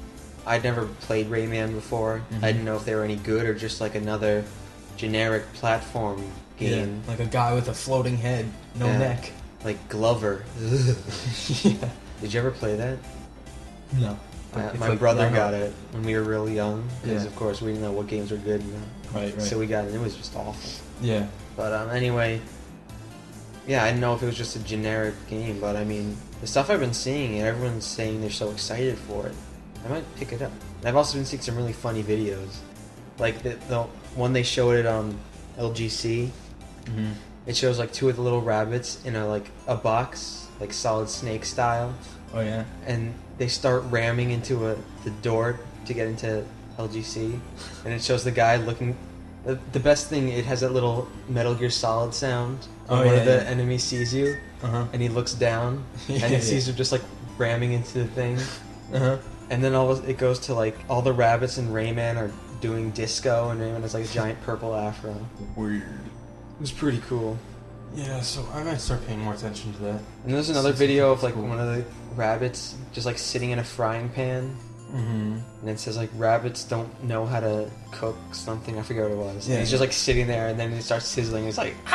played Rayman before. Mhm. I didn't know if they were any good or just like another generic platform game, Yeah, like a guy with a floating head, no Yeah. neck. like Glover. Yeah. Did you ever play that? No. It's My like brother Groundhog. got it when we were really young because, Yeah. of course, we didn't know what games were good. Right, right. So we got it. It was just awful. Yeah. But anyway, yeah, I didn't know if it was just a generic game, but I mean, the stuff I've been seeing, and everyone's saying they're so excited for it, I might pick it up. And I've also been seeing some really funny videos, like the one they showed it on LGC. Mm-hmm. It shows like two of the little rabbits in a box, like Solid Snake style, Oh yeah. and they start ramming into the door to get into LGC, and it shows the guy looking. The best thing, it has that little Metal Gear Solid sound when Oh, one yeah, of the yeah. enemies sees you, Uh-huh. and he looks down, Yeah, and he yeah. sees her just like ramming into the thing, Uh-huh. and then it goes to like all the rabbits in Rayman are doing disco, and Rayman has like a giant purple afro. Weird. It was pretty cool. Yeah, so I might start paying more attention to that. And there's another video of like one of the rabbits just like sitting in a frying pan, Mm-hmm. and it says like rabbits don't know how to cook something. I forget what it was. Yeah. And he's just like sitting there, and then it starts sizzling. It's like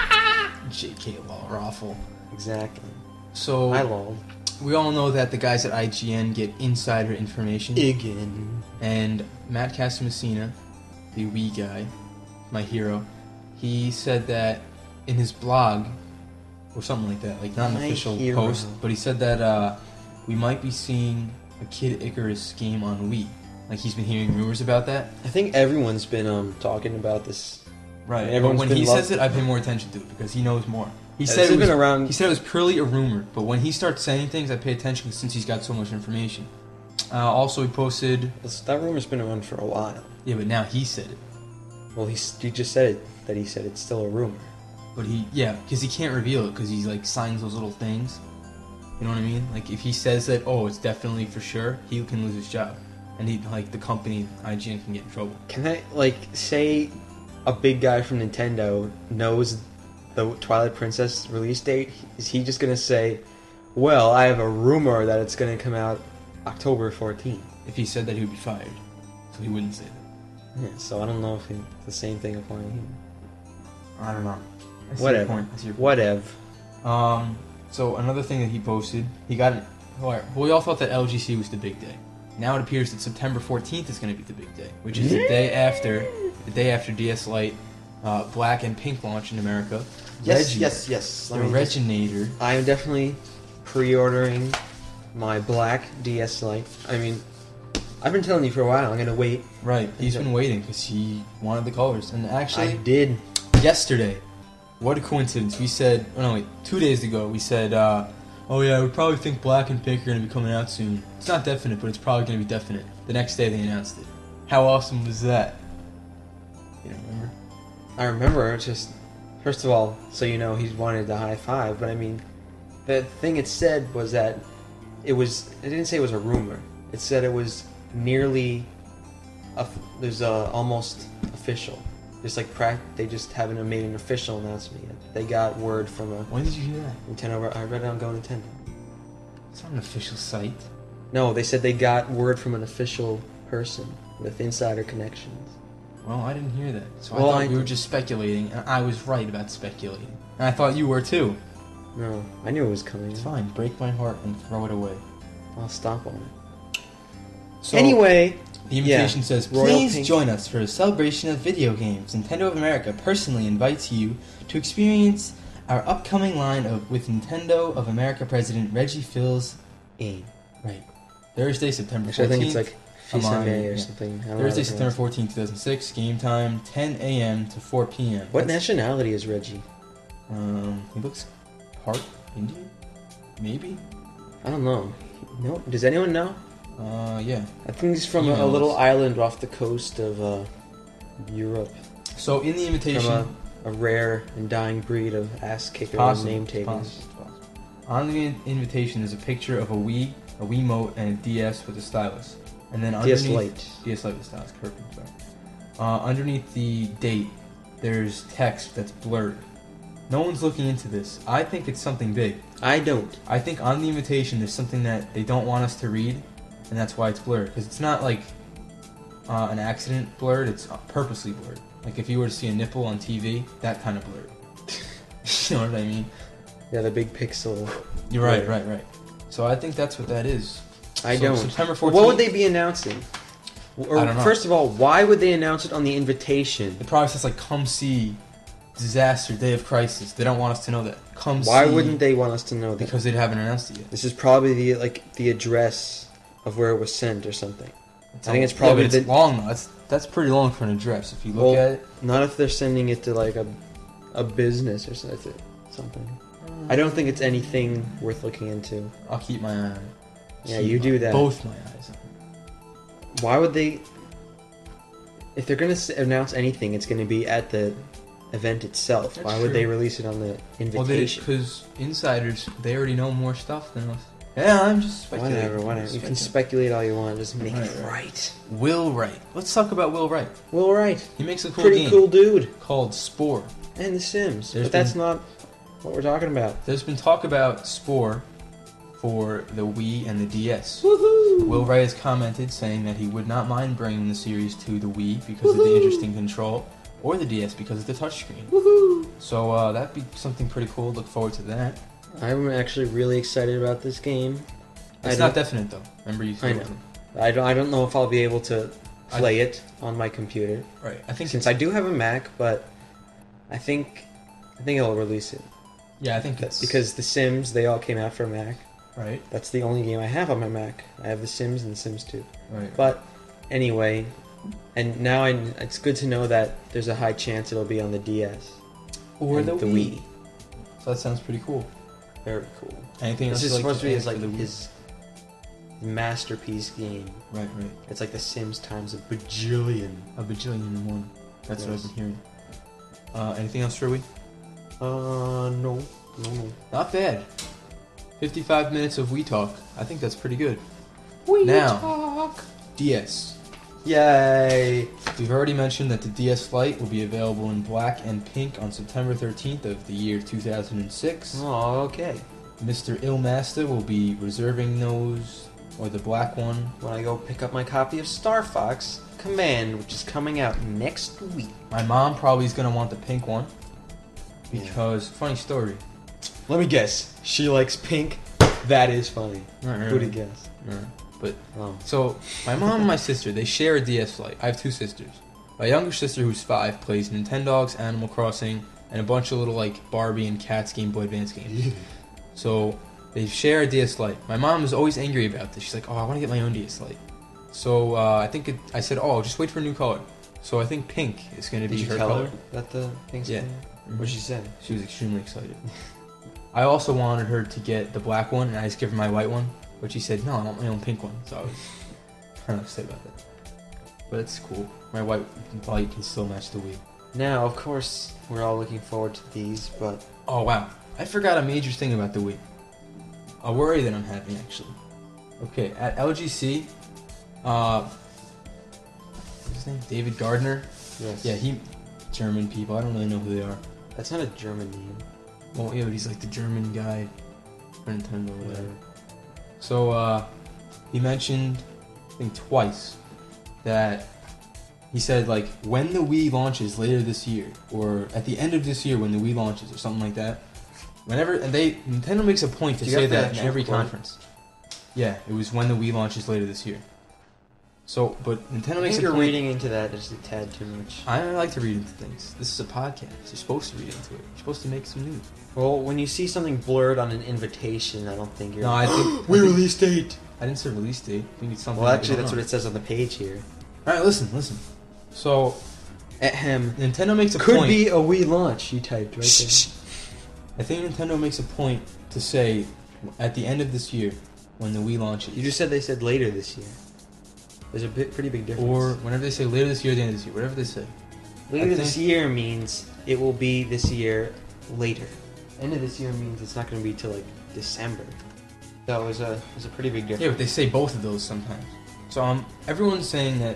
J.K. Raffle. exactly. So I lolled. we all know that the guys at IGN get insider information. Again. And Matt Casamassina, the Wii guy, my hero, he said that in his blog, or something like that, like not an My official hero. post, but he said that we might be seeing a Kid Icarus game on Wii. Like, he's been hearing rumors about that. I think everyone's been talking about this. Right. And But everyone's when been he lov- says it, I pay more attention to it because he knows more. He Yeah, said this it has was been around- He said it was purely a rumor, but when he starts saying things, I pay attention since he's got so much information. Also, he posted. That rumor's been around for a while. Yeah, but now he said it. Well, he just said it, that he said it's still a rumor. But because he can't reveal it because he's like signs those little things. You know what I mean? Like if he says that, oh, it's definitely for sure, he can lose his job, and the company IGN can get in trouble. Can I, say a big guy from Nintendo knows the Twilight Princess release date? Is he just going to say, well, I have a rumor that it's going to come out October 14th? If he said that, he would be fired, so he wouldn't say that. Yeah, so I don't know if the same thing applying here. I don't know. I see your Whatever. point. I see your point. Whatever. So another thing that he posted, he got it. Well, we all thought that LGC was the big day. Now it appears that September 14th is going to be the big day, which is the day after DS Lite, Black and Pink launch in America. Yes. The Reginator. I am definitely pre-ordering my black DS Lite. I mean, I've been telling you for a while I'm going to wait. Right, he's been waiting because he wanted the colors. And actually, I did. yesterday, what a coincidence, we said, 2 days ago, we said, oh yeah, we probably think Black and Pink are going to be coming out soon. It's not definite, but it's probably going to be definite. The next day they announced it. How awesome was that? You don't remember? I remember, it's just, first of all, so you know, he wanted the high five, but I mean, the thing it said was that it didn't say it was a rumor. It said it was nearly, there's almost official. Just like they just haven't made an official announcement yet. They got word from a When did you hear that? Nintendo. I read it on Go Nintendo. It's not an official site. No, they said they got word from an official person with insider connections. Well, I didn't hear that. So Well, I thought I we were did. just speculating, and I was right about speculating. And I thought you were too. No, I knew it was coming. It's fine. Break my heart and throw it away. I'll stop on it. So, Anyway, the invitation yeah, says, Royal please Pink. join us for a celebration of video games. Nintendo of America personally invites you to experience our upcoming line with Nintendo of America President Reggie Fils aim. Right. Thursday, September 14th. Actually, I think it's like Am I- Sunday or yeah. something. I don't know Thursday, how to September pronounce 14th, 2006. Game time, 10 a.m. to 4 p.m. it. What That's- nationality is Reggie? He looks part Indian? Maybe? I don't know. No, does anyone know? Yeah. I think he's from a Email little us. island off the coast of Europe. So in the invitation... From a rare and dying breed of ass kicker Possible, name takers. possible. On the invitation is a picture of a Wii, a Wiimote, and a DS with a stylus. And then DS underneath... Lite. DS Lite with stylus, correct. I'm sorry. Underneath the date, there's text that's blurred. No one's looking into this. I think it's something big. I don't. I think on the invitation there's something that they don't want us to read, and that's why it's blurred. Because it's not like an accident blurred, it's purposely blurred. Like if you were to see a nipple on TV, that kind of blurred. You know what I mean? Yeah, the big pixel. You're right, blur. right. So I think that's what that is. I So don't. September 14th. What would they be announcing? Or, I don't know. First of all, why would they announce it on the invitation? It probably says like, come see disaster, day of crisis. They don't want us to know that. Come Why see. wouldn't they want us to know that? Because they haven't announced it yet. This is probably the address of where it was sent or something. I think it's Yeah, probably but it's long though. That's pretty long for an address. If you look Well, at it, not if they're sending it to like a business or something. I don't think it's anything worth looking into. I'll keep my eye on it. Yeah, Keep you do that. Both my eyes on it. Why would they? If they're gonna announce anything, it's gonna be at the event itself. That's Why would true. they release it on the Well, invitation? because insiders, they already know more stuff than us. Yeah, I'm just speculating. Whatever. You can Speculating. speculate all you want. Just make it Right. right. Will Wright. Let's talk about Will Wright. Well, right. He makes a cool Pretty game cool dude. called Spore. And The Sims. There's But that's not what we're talking about. There's been talk about Spore for the Wii and the DS. Woohoo! Will Wright has commented saying that he would not mind bringing the series to the Wii because of the interesting control, or the DS because of the touchscreen. Woohoo! So that'd be something pretty cool. Look forward to that. I'm actually really excited about this game. It's not definite though. Remember you I said know. I don't know if I'll be able to play it on my computer Right. I think since it's, I do have a Mac, but I think I'll release it yeah, I think it's because The Sims they all came out for Mac. Right. That's the only game I have on my Mac. I have The Sims and The Sims 2. Right. But anyway, and now it's good to know that there's a high chance it'll be on the DS Or and the the Wii. Wii. So that sounds pretty cool. Very cool. Anything else This is you'd like supposed to be add his, like, for the Wii? his masterpiece game. Right. It's like The Sims times a bajillion. A bajillion and one. That's what Yes. I've been hearing. Anything else for Wii? No. Not bad. 55 minutes of Wii talk. I think that's pretty good. Now, DS. Yay! We've already mentioned that the DS Lite will be available in black and pink on September 13th of the year 2006. Oh, okay. Mr. Illmaster will be reserving those, or the black one. When I go pick up my copy of Star Fox Command, which is coming out next week. My mom probably is going to want the pink one. Because, funny story. Let me guess. She likes pink. That is funny. Not really. Who'd have guessed? But Oh. so my mom and my sister, they share a DS Lite. I have two sisters. My younger sister, who's 5, plays Nintendogs, Animal Crossing, and a bunch of little like Barbie and Cats Game Boy Advance games. So they share a DS Lite. My mom is always angry about this. She's like, "Oh, I want to get my own DS Lite." So I said, "Oh, just wait for a new color." So I think pink is going to Did be you her tell color. her that the thing's Yeah. coming out? What'd she say? She was extremely excited. I also wanted her to get the black one, and I just give her my white one. But she said, "No, I want my own pink one." So I was kind of upset about that. But it's cool. My white light can still match the Wii. Now, of course, we're all looking forward to these, but Oh wow, I forgot a major thing about the Wii. A worry that I'm having actually. Okay, at LGC, what's his name? David Gardner. yes. Yeah, German people. I don't really know who they are. That's not a German name. Well, yeah, but he's like the German guy for Nintendo or whatever. So, he mentioned, I think twice, that he said, like, when the Wii launches later this year, or at the end of this year when the Wii launches, or something like that, Nintendo makes a point to Do you say have the that in actual every quote? conference. Yeah, it was when the Wii launches later this year. So, but Nintendo I makes think a you're point. reading into that just a tad too much. I like to read into things. This is a podcast. You're supposed to read into it. You're supposed to make some news. Well, when you see something blurred on an invitation, I don't think you're. No, I think we release date. I didn't say release date. I think it's something. Well, that we actually, don't that's know. what it says on the page here. All right, listen. So, Ahem. Nintendo makes a Could point. be a Wii launch. You typed right there. I think Nintendo makes a point to say at the end of this year, when the Wii launches, You just said they said later this year. There's a pretty big difference. or whenever they say later this year, or the end of this year, whatever they say. later I this think- year means it will be this year later. End of this year means it's not going to be till like December. So it was a pretty big difference. Yeah, but they say both of those sometimes. So everyone's saying that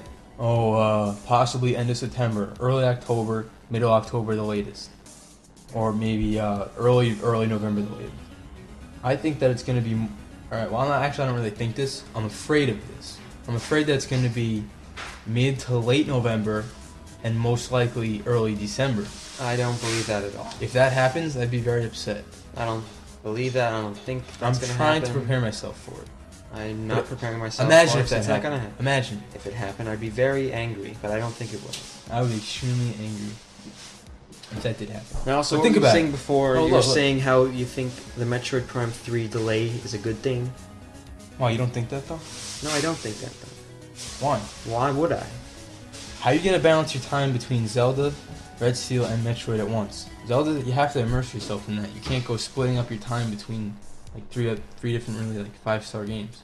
possibly end of September, early October, middle October, the latest, or maybe early November, the latest. I think that it's going to be. All right. Well, I don't really think this. I'm afraid of this. I'm afraid that it's going to be mid to late November, and most likely early December. I don't believe that at all. If that happens, I'd be very upset. I don't believe that. I don't think I'm that's going to trying happen. to prepare myself for it. I'm not preparing myself Imagine for if it. that It's not happened. going to happen. Imagine. If it happened, I'd be very angry, but I don't think it will. I would be extremely angry if that did happen. Now, also, But what think you were about saying it. before, Oh, you were look. saying how you think the Metroid Prime 3 delay is a good thing. Why, you don't think that though? No, I don't think that, though. Why? Why would I? How are you gonna balance your time between Zelda, Red Steel, and Metroid at once? Zelda, you have to immerse yourself in that. You can't go splitting up your time between like three different really like 5-star games.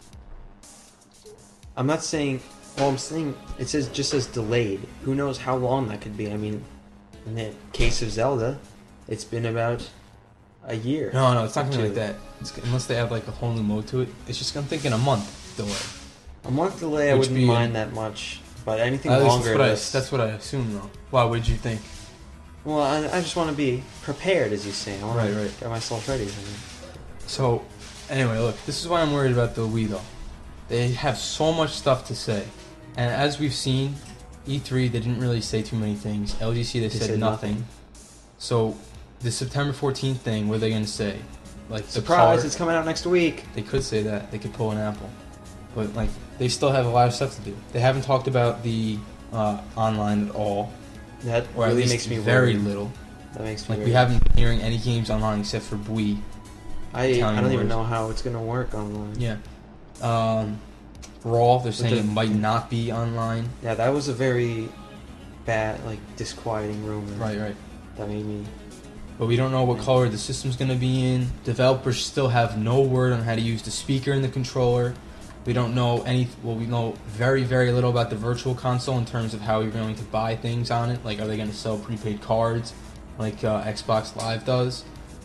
I'm not saying. Well, I'm saying it just says delayed. Who knows how long that could be? I mean, in the case of Zelda, it's been about a year. No, it's not gonna be like Two. that. Unless they add like a whole new mode to it. It's just I'm thinking a month delay. A month delay, I Which wouldn't be- mind that much. But anything At least longer, that's what I assume though. Why would you think? Well, I just want to be prepared, as you say. I want to Right. get myself ready. So, anyway, look, this is why I'm worried about the Wii though. They have so much stuff to say, and as we've seen, E3 they didn't really say too many things. LGC they said nothing. So, the September 14th thing, what are they gonna say? Like the Surprise! car- It's coming out next week. They could say that. They could pull an Apple, but like they still have a lot of stuff to do. They haven't talked about the online at all, That or at really least makes me very worried. little. That makes me Like we worried. haven't been hearing any games online except for Wii, I Italian don't even Wars. know how it's gonna work online. Yeah. Brawl, they're saying the- it might not be online. Yeah, that was a very bad, like, disquieting rumor. Right. That made me. But we don't know what color the system's going to be in. Developers still have no word on how to use the speaker in the controller. We don't know we know very, very little about the virtual console in terms of how you're going to buy things on it. Like, are they going to sell prepaid cards like Xbox Live does?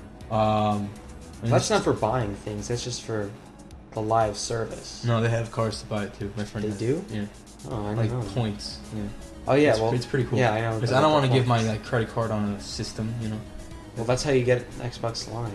And That's not for buying things. That's just for the live service. No, they have cards to buy it too. My friend They has. do? Yeah. Oh, I Like don't know. points. Yeah. Oh yeah, it's, well, it's pretty cool. Yeah, I know. Because about I don't the want to give my points. like credit card on a system, you know. Well, that's how you get Xbox Live.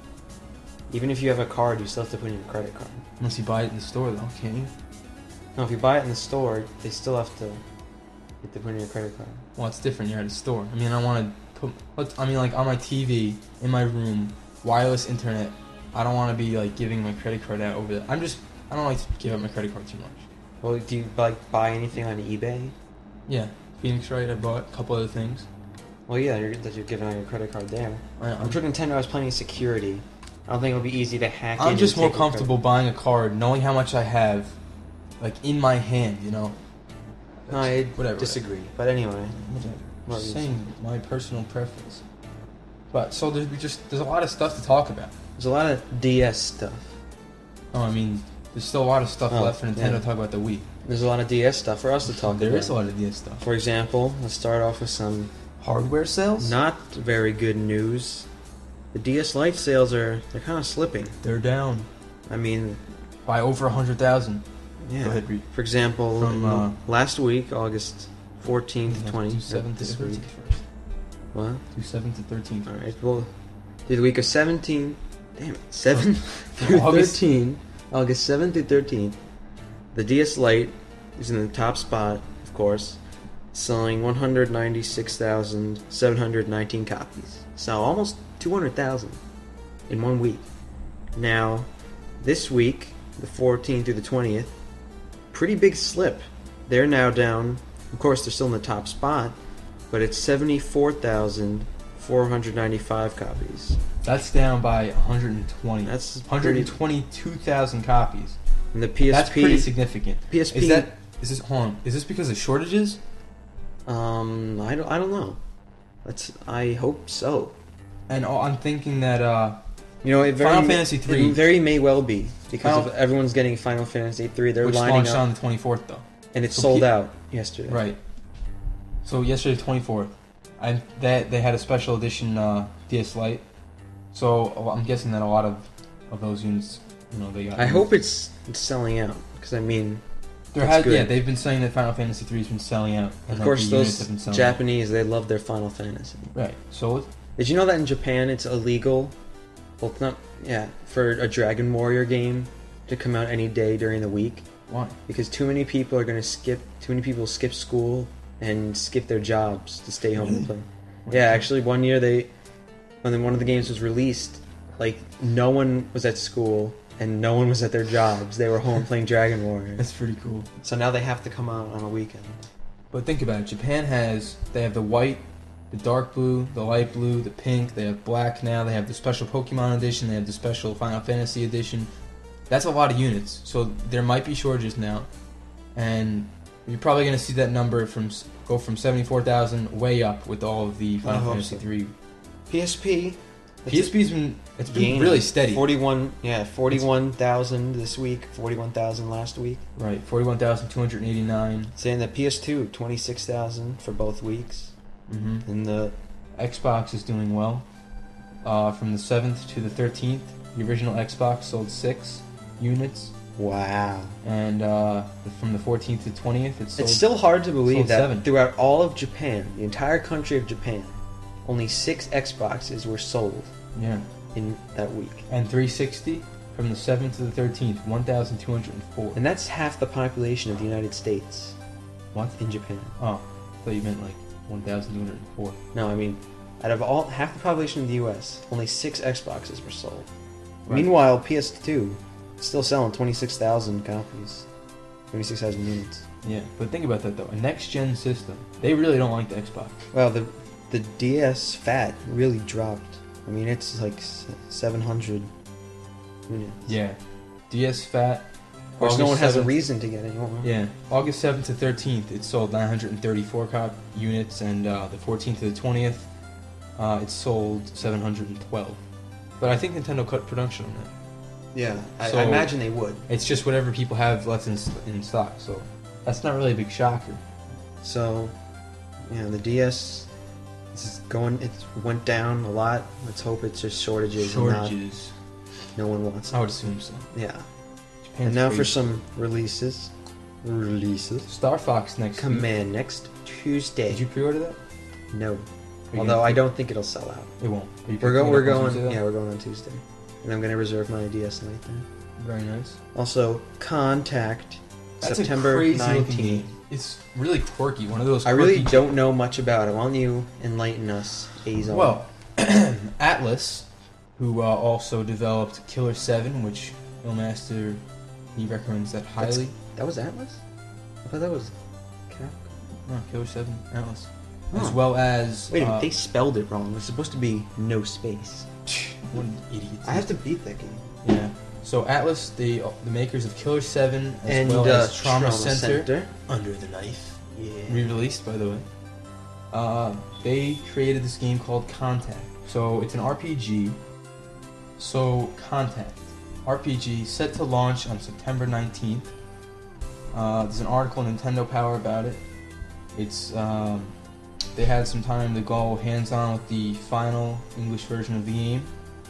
Even if you have a card, you still have to put in your credit card. Unless you buy it in the store, though, can't you? No, if you buy it in the store, they still have to put in your credit card. Well, it's different. You're at a store. I mean, I want to put. Like on my TV in my room, wireless internet. I don't want to be like giving my credit card out over there. I don't like to give out my credit card too much. Well, do you like buy anything on eBay? Yeah, Phoenix Wright. I bought a couple other things. Well, yeah, you're giving out your credit card there. I'm I'm sure Nintendo has plenty of security. I don't think it'll be easy to hack. in I'm and just more take your comfortable buying a card, knowing how much I have, like in my hand. You know. No, I Whatever. disagree. But anyway, Whatever. What Just is- saying my personal preference. But so there's a lot of stuff to talk about. there's a lot of DS stuff. Oh, I mean, there's still a lot of stuff Oh, left for Nintendo yeah. to talk about the Wii. There's a lot of DS stuff for us to talk There about. is a lot of DS stuff. For example, let's start off with some Hardware sales? not very good news. The DS Lite sales they're kind of slipping. They're down I mean, by over 100,000. yeah. Go ahead, read. For example, From, last week, August 14th, 20th, 7 to this week. 13th. What? 7 to 13th. All right. Well, the week of 17. Damn it. 7 through August. 13. August 7 through 13. The DS Lite is in the top spot, of course, selling 196,719 copies. So almost 200,000 in 1 week. Now, this week, the 14th through the 20th, pretty big slip. They're now down. Of course, they're still in the top spot, but it's 74,495 copies. That's down by 120. That's 122,000 copies. And the PSP. That's pretty significant. PSP. Is this hold on? Is this because of shortages? I don't know. I hope so. And I'm thinking that You know, it very Final may- Fantasy III. It very may well be because Final- of everyone's getting Final Fantasy 3. They're which lining launched up, on the 24th though. and it's so sold P- out yesterday. Right. So yesterday, 24th, and they had a special edition DS Lite. So I'm guessing that a lot of those units, you know, they got. I hope it's selling out because I mean, There that's has, good. yeah, they've been saying that Final Fantasy 3 has been selling out. And of that course the units have those been selling Japanese they love their Final Fantasy. out. Right. So Did you know that in Japan it's illegal? Well, it's not. Yeah, for a Dragon Warrior game to come out any day during the week why? because too many people are gonna skip. Too many people skip school and skip their jobs to stay home and play. Yeah, actually, one year when one of the games was released, like no one was at school and no one was at their jobs. They were home playing Dragon Warrior. That's pretty cool. So now they have to come out on a weekend. But think about it. Japan they have the white, the dark blue, the light blue, the pink. They have black now. They have the special Pokemon edition. They have the special Final Fantasy edition. That's a lot of units. So there might be shortages now, and you're probably going to see that number go from 74,000 way up with all of the Final hope Fantasy so. 3. PSP. PSP's been Gaining. really steady. 41,000 this week. 41,000 last week. Right, 41,289. Saying that PS2 26,000 for both weeks. Mm-hmm. And the Xbox is doing well. From the 7th to the 13th, the original Xbox sold 6 units, wow. and from the 14th to 20th, it sold. It's still hard to believe sold that 7. throughout all of Japan, the entire country of Japan, only 6 Xboxes were sold Yeah, in that week. and 360 from the 7th to the 13th, 1,204. And that's half the population of the United States What? in Japan. Oh, I thought you meant like 1,204. No, I mean, out of half the population of the US, only 6 Xboxes were sold. Right. Meanwhile, PS2 is still selling 26,000 copies. 26,000 units. Yeah, but think about that though. A next-gen system, they really don't like the Xbox. Well, the DS Fat really dropped. I mean, it's like 700 units. Yeah. DS Fat. Of course, no August one has a 7th. reason to get anymore. Yeah. August 7th to 13th, it sold 934 units, and the 14th to the 20th, it sold 712. But I think Nintendo cut production on that. Yeah, I So- imagine they would. It's just whatever people have left in stock, so that's not really a big shocker. So, the DS it went down a lot. Let's hope it's just shortages. And Shortages. no one wants I it. would assume so. Yeah. Japan's And now for crazy. some releases. Star Fox next week. Command next Tuesday. Did you pre-order that? No. Are you Although gonna- I don't think it'll sell out. It won't. Are you We're picking it up on going. Tuesday, though? Yeah, we're going on Tuesday, and I'm gonna reserve my DS Lite there. Very nice. Also, Contact, That's September a crazy looking 19th. game. It's really quirky. One of those. I really quirky- don't know much about it. Why don't you enlighten us, Azon? Well, Atlas, who also developed Killer 7, which Illmaster, he recommends that highly. that was Atlas. I thought that was Capcom. No, Killer 7, Atlas. Huh. As well as. Wait a minute, they spelled it wrong. It was supposed to be no space. What an idiot. I have to beat that game. Yeah. So Atlas, the makers of Killer 7, as And well as Trauma, Center, Center. Under the Knife, Yeah. re-released by the way. They created this game called Contact. So it's an RPG. So Contact, RPG, set to launch on September 19th. There's an article in Nintendo Power about it. It's they had some time to go hands-on with the final English version of the game.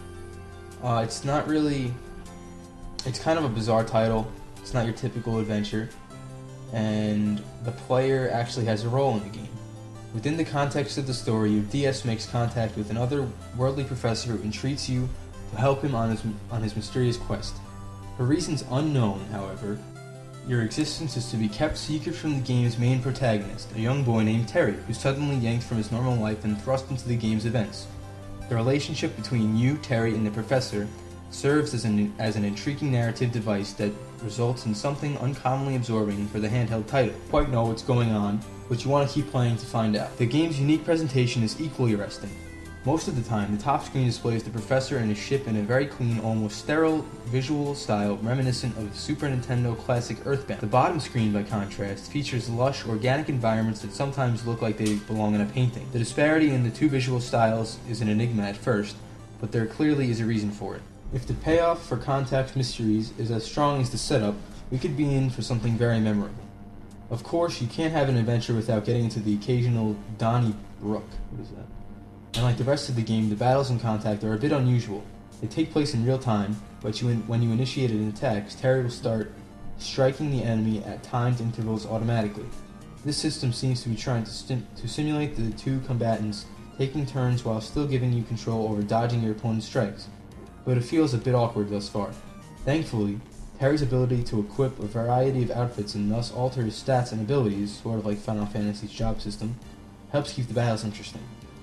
It's not really. It's kind of a bizarre title. It's not your typical adventure, and the player actually has a role in the game. Within the context of the story, your DS makes contact with an otherworldly professor who entreats you to help him on his mysterious quest. For reasons unknown, however, your existence is to be kept secret from the game's main protagonist, a young boy named Terry, who's suddenly yanked from his normal life and thrust into the game's events. The relationship between you, Terry, and the professor serves as an intriguing narrative device that results in something uncommonly absorbing for the handheld title. You quite know what's going on, but you want to keep playing to find out. The game's unique presentation is equally arresting. Most of the time, the top screen displays the professor and his ship in a very clean, almost sterile visual style reminiscent of Super Nintendo classic Earthbound. The bottom screen, by contrast, features lush, organic environments that sometimes look like they belong in a painting. The disparity in the two visual styles is an enigma at first, but there clearly is a reason for it. If the payoff for Contact's mysteries is as strong as the setup, we could be in for something very memorable. Of course, you can't have an adventure without getting into the occasional Donnybrook. What is that? And like the rest of the game, the battles in Contact are a bit unusual. They take place in real time, but when you initiate an attack, Terry will start striking the enemy at timed intervals automatically. This system seems to be trying to simulate the two combatants taking turns while still giving you control over dodging your opponent's strikes, but it feels a bit awkward thus far. Thankfully, Terry's ability to equip a variety of outfits and thus alter his stats and abilities, sort of like Final Fantasy's job system, helps keep the battles interesting.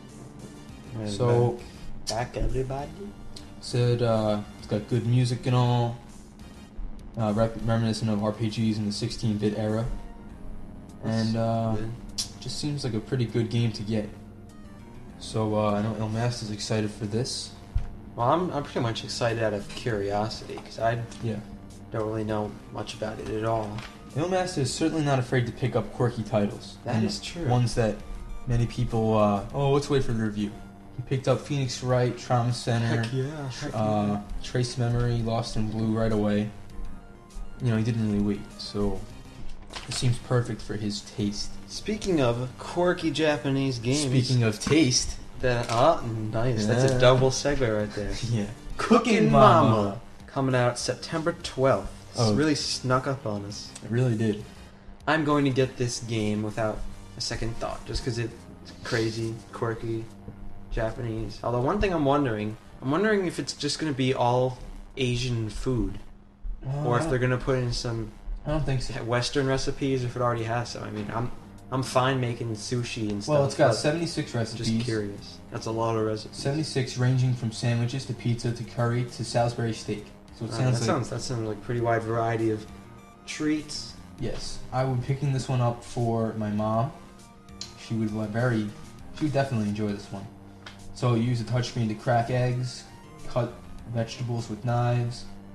So, back everybody. said it's got good music and all, reminiscent of RPGs in the 16-bit era, and just seems like a pretty good game to get. So I know Illmaster's excited for this. Well, I'm pretty much excited out of curiosity because I Yeah. don't really know much about it at all. Illmaster is certainly not afraid to pick up quirky titles. That and is true. Ones that many people, let's wait for the review. He picked up Phoenix Wright, Trauma Center, Trace Memory, Lost in Blue right away. You know, he didn't really wait, so it seems perfect for his taste. Speaking of quirky Japanese games, Speaking of taste, nice. That's Yeah. a double segue right there. yeah, Cooking Mama coming out September 12th. This Oh. really snuck up on us. it really did. I'm going to get this game without a second thought, just because it's crazy, quirky, Japanese. Although one thing I'm wondering if it's just going to be all Asian food, or if they're going to put in some I don't think so. Western recipes, if it already has some. I mean, I'm fine making sushi and stuff. Well, it's got but 76 recipes. Just curious. That's a lot of recipes. 76 ranging from sandwiches to pizza to curry to Salisbury steak. So it sounds like that sounds like a pretty wide variety of treats. yes. I would be picking this one up for my mom. She would definitely enjoy this one. So you use a touchscreen to crack eggs, cut vegetables with knives,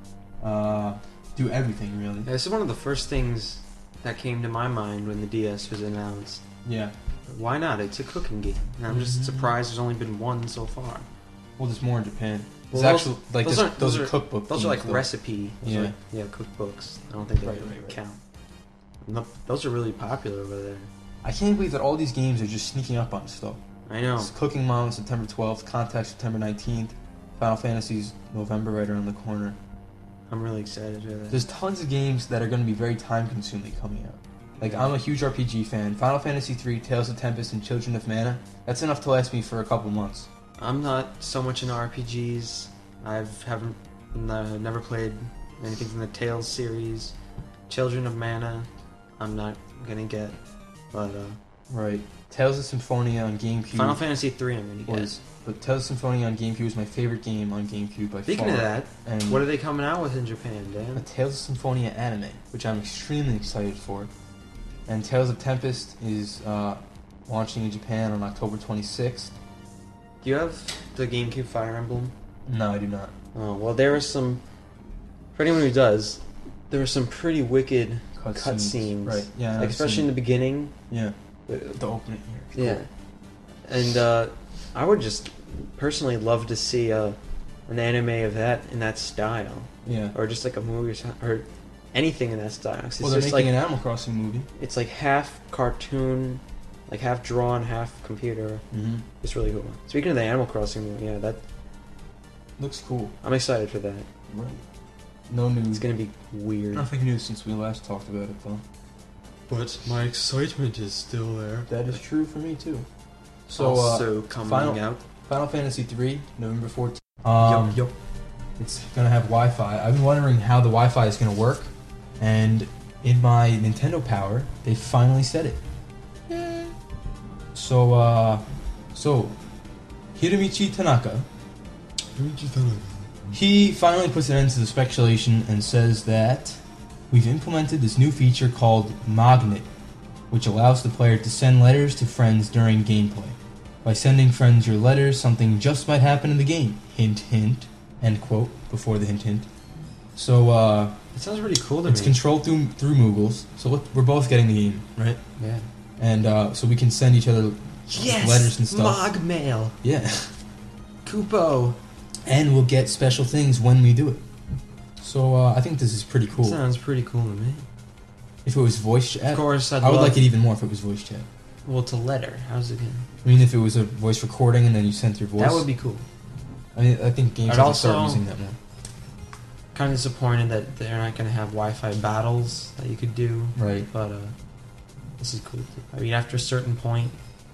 do everything really. This is one of the first things that came to my mind when the DS was announced. Yeah. Why not? It's a cooking game. And I'm just surprised there's only been one so far. Well, there's more in Japan. Well, There's actual like those this- aren't- those those are are- cookbook. Those are like games, though. recipe. Those Yeah. are, yeah, cookbooks. I don't think they Right, really right, right. count. No, those are really popular over there. I can't believe that all these games are just sneaking up on us though. I know. It's Cooking Mom September 12th, Contact September 19th, Final Fantasy's November right around the corner. I'm really excited for that. There's tons of games that are going to be very time consuming coming out. Like, I'm a huge RPG fan. Final Fantasy 3, Tales of Tempest, and Children of Mana. That's enough to last me for a couple months. I'm not so much into RPGs. Never played anything from the Tales series. Children of Mana, I'm not gonna get. But Right. Tales of Symphonia on GameCube Final Fantasy 3, I'm gonna get. but Tales of Symphonia on GameCube was my favorite game on GameCube by Speaking far. of that, And what are they coming out with in Japan, a Dan? Tales of Symphonia anime, which I'm extremely excited for. And Tales of Tempest is launching in Japan on October 26th. Do you have the GameCube Fire Emblem? No, I do not. Oh, well, there are some. For anyone who does, there are some pretty wicked cutscenes. Right, yeah. Like, especially in the beginning. Yeah, the opening here. Yeah. And I would just personally love to see an anime of that in that style. Yeah. Or just like a movie or anything in that style. 'Cause Well, it's they're just making like, an Animal Crossing movie. it's like half cartoon, like half drawn, half computer. Mm-hmm. It's really cool. Speaking of the Animal Crossing movie, yeah, that Looks cool. I'm excited for that. Right. No news. It's gonna be weird. Nothing new since we last talked about it, though. But my excitement is still there. That is true for me too. So, Also coming out. Final Fantasy 3, November 14th. Yup. It's gonna have Wi-Fi. I've been wondering how the Wi-Fi is gonna work, and in my Nintendo Power, they finally said it. So Hiromichi Tanaka, he finally puts an end to the speculation and says that we've implemented this new feature called Magnet, which allows the player to send letters to friends during gameplay. By sending friends your letters, something just might happen in the game. Hint, hint. End quote. Before the hint, hint. So, It sounds really cool to it's me. controlled through Moogles. So we're both getting the game, right? Yeah. And so we can send each other letters and stuff. Mog mail. Yeah. Kupo. And we'll get special things when we do it. So I think this is pretty cool. Sounds pretty cool to me. If it was voice chat, Of course, I would like it even more if it was voice chat. Well, it's a letter. How's it gonna? I mean, if it was a voice recording and then you sent your voice. That would be cool. I mean, I think games I'd have to start also- using that more. Kind of disappointed that they're not gonna have Wi-Fi battles that you could do. Right. But this is cool. I mean, after a certain point,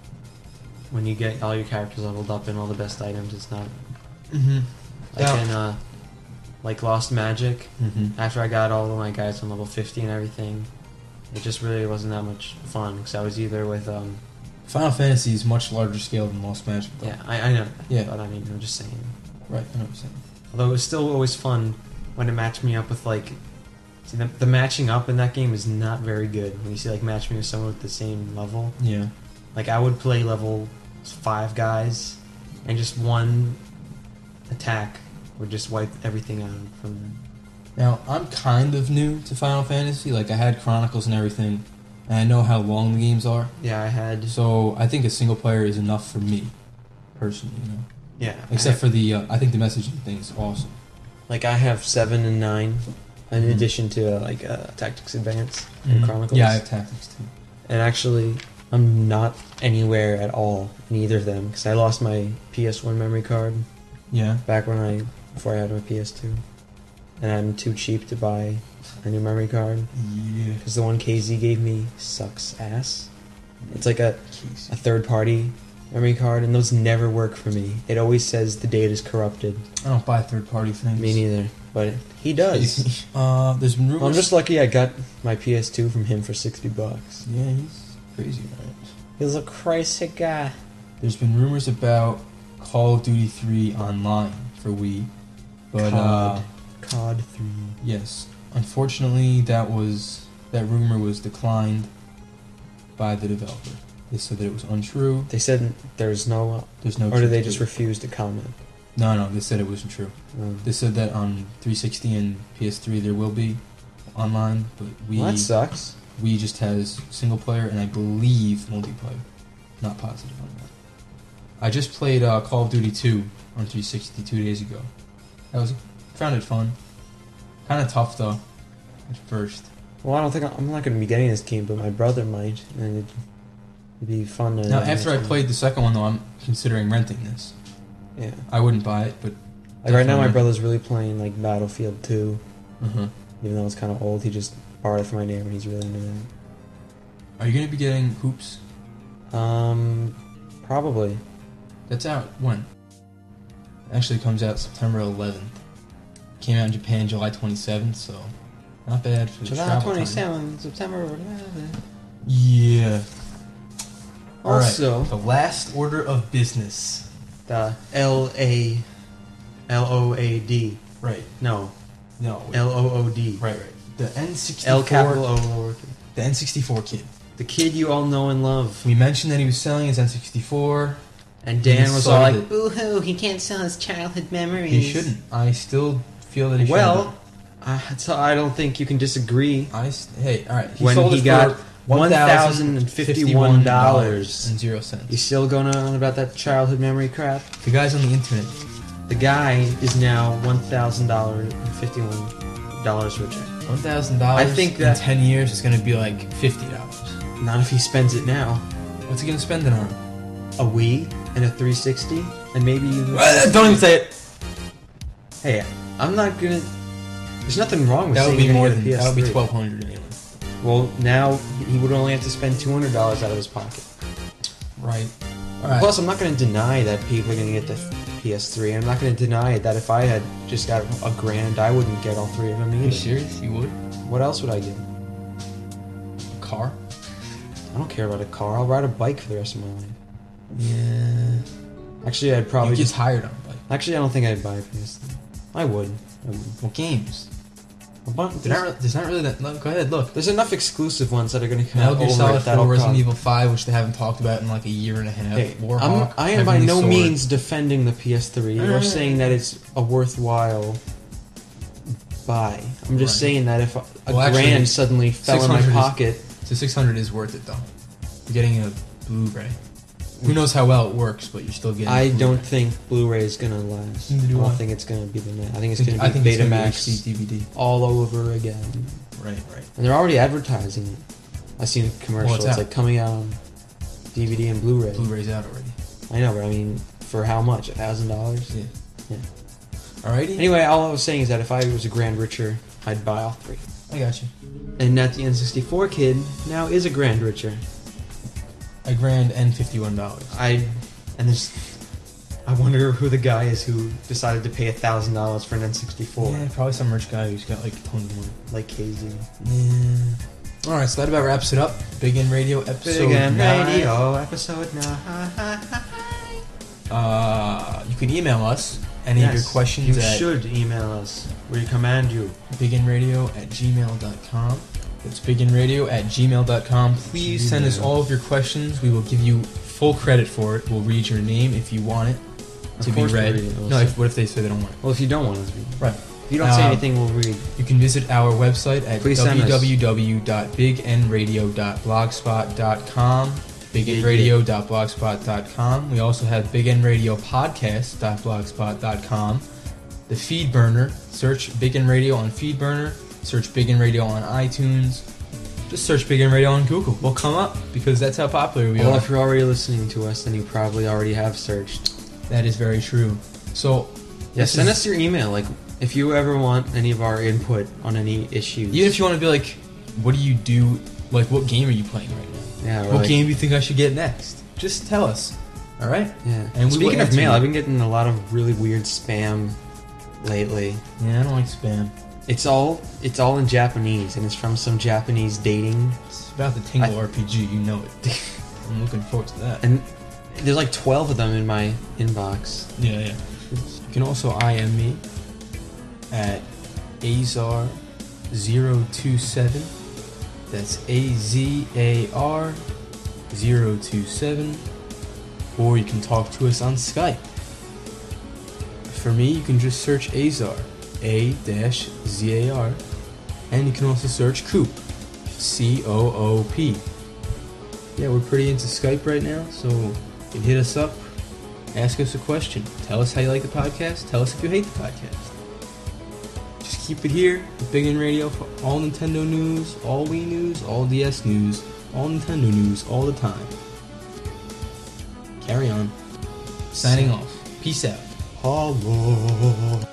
when you get all your characters leveled up and all the best items, it's not Mm-hmm. like in like Lost Magic. Mm-hmm. After I got all of my guys on level 50 and everything, it just really wasn't that much fun because I was either with Final Fantasy is much larger scale than Lost Magic, though. yeah, I know. Yeah. But I mean, I'm just saying. Right, I know what you're saying. Although it was still always fun when it matched me up with like. See, the matching up in that game is not very good. When you see like match me with someone with the same level, Yeah. like I would play level 5 guys, and just one attack would just wipe everything out from them. Now, I'm kind of new to Final Fantasy. Like, I had Chronicles and everything, and I know how long the games are. Yeah, I had. So, I think a single player is enough for me, personally, you know. Yeah, Except for the, I think the messaging thing is awesome. like I have 7 and 9, in Mhm. addition to Tactics Advance and Chronicles. Yeah, I have Tactics too. And actually, I'm not anywhere at all in either of them because I lost my PS1 memory card Yeah. back before I had my PS2, and I'm too cheap to buy a new memory card Yeah. because the one KZ gave me sucks ass. It's like a Jeez. third-party memory card, and those never work for me. It always says the data is corrupted. I don't buy third-party things. Me neither, but he does. There's been rumors. I'm just lucky I got my PS2 from him for $60. Yeah, he's crazy, right? He's a crazy guy. There's been rumors about Call of Duty 3 online for Wii, but COD 3. yes, unfortunately, that rumor was declined by the developer. They said that it was untrue. They said there's no, There's no. or did truth they to just it. refuse to comment? No, they said it wasn't true. Oh. They said that on 360 and PS3 there will be online, but Well, that sucks. we just has single player and I believe multiplayer. Not positive on that. I just played Call of Duty 2 on 360 2 days ago. Found it fun. Kind of tough though, at first. Well, I don't think I'm not going to be getting this game, but my brother might, and it'd be fun to. Now, after I played the second one though, I'm considering renting this. Yeah. I wouldn't buy it, but Like right now, my definitely. brother's really playing like Battlefield 2, Uh-huh. even though it's kind of old. He just borrowed it from my neighbor, and he's really into it. Are you gonna be getting Hoops? Probably. That's out when? Actually comes out September 11th. Came out in Japan July 27th, so not bad for the July travel time. 27th, September 11th. Yeah. Also, Alright, the last order of business. the LOAD. Right. No, No. LOOD. Right. The N64. L capital O. The N64 kid. The kid you all know and love. We mentioned that he was selling his N64. And Dan He was sold all like, it. boo-hoo, he can't sell his childhood memories. He shouldn't. I still feel that he Well, so I don't think you can disagree. hey, all right. When sold he it got for $1,051. You $0.00. still going on about that childhood memory crap? The guy's on the internet. The guy is now $1,051 richer. $1,000. I think that- in 10 years is going to be like $50. Not if he spends it now. What's he going to spend it on? A Wii and a 360, and maybe even... Don't even say it. Hey, I'm not gonna... There's nothing wrong with That would saying be you're more gonna than get a that would be PS3. $1,200 anyway. Well, now he would only have to spend $200 out of his pocket. Right. All right. Plus, I'm not going to deny that people are going to get the PS3. I'm not going to deny that if I had just got $1,000, I wouldn't get all three of them Are either. you serious? You would? What else would I get? A car? I don't care about a car. I'll ride a bike for the rest of my life. Yeah. Actually, I'd probably You get just... tired on a bike. Actually, I don't think I'd buy a PS3. I would. What games? There's, There's not really that. No, go ahead, look. there's enough exclusive ones that are going to come Metal out Gear over Solid it that'll 4, Resident cost. Evil 5, which they haven't talked about in like a year and a half. Hey, Warhawk. I am by Heavenly no Sword. means defending the PS3 or saying that it's a worthwhile buy. I'm just Right. saying that if a Well, actually, grand suddenly fell in my 600 is- pocket, So 600 is worth it though. You're getting a Blu-ray. Who knows how well it works, but you're still getting. I a Blu-ray. don't think Blu-ray is gonna last. Neither do I don't I. think it's gonna be the net. I think it's gonna I be think it's gonna be Betamax HD DVD. all over again. Right. And they're already advertising it. I've seen a commercial. Well, it's it's out. like coming out on DVD and Blu-ray. Blu-ray's out already. I know, but I mean, for how much? $1,000? Yeah. Yeah. Alrighty. Anyway, all I was saying is that if I was a grand richer, I'd buy all three. I got you. And that the N64 kid now is a grand richer. A grand and $51. I wonder who the guy is who decided to pay $1,000 for an N64. Yeah, probably some rich guy who's got like tons of money. Like KZ. Yeah. All right, so that about wraps it up. Big N Radio episode Big M 9. Radio episode 9. You can email us any of your questions You at should email us. We command you. biginradio@gmail.com. It's biginradio@gmail.com. Please send us all of your questions. We will give you full credit for it. We'll read your name if you want it Of to be course we'll read. read it. No, what if they say they don't want it? Well, if you don't want us to read. Right. If you don't say anything, we'll read. You can visit our website at Please send us. www.bignradio.blogspot.com. bignradio.blogspot.com. We also have bignradiopodcast.blogspot.com. The Feed Burner. Search Big N Radio on Feed Burner. Search Big N Radio on iTunes. Just search Big N Radio on Google. We'll come up because that's how popular we Well, are. if you're already listening to us, then you probably already have searched. That is very true. So, Yeah, this send is- us your email. Like, if you ever want any of our input on any issues. even if you want to be like, what do you do? Like, what game are you playing right now? Yeah, or What like, game do you think I should get next? Just tell us. All right? Yeah. And we will Speaking of answer mail, you. I've been getting a lot of really weird spam lately. Yeah, I don't like spam. It's all in Japanese, and it's from some Japanese dating. It's about the Tingle RPG, you know it. I'm looking forward to that. And there's like 12 of them in my inbox. Yeah. You can also IM me at Azar027. That's AZAR027. Or you can talk to us on Skype. For me, you can just search Azar, A-Z-A-R, and you can also search Coop, C-O-O-P. Yeah, we're pretty into Skype right now, so you can hit us up, ask us a question, tell us how you like the podcast, tell us if you hate the podcast. Just keep it here, the Big N Radio, for all Nintendo news, all Wii news, all DS news, all Nintendo news, all the time. Carry on. Signing off. Peace out. Hello.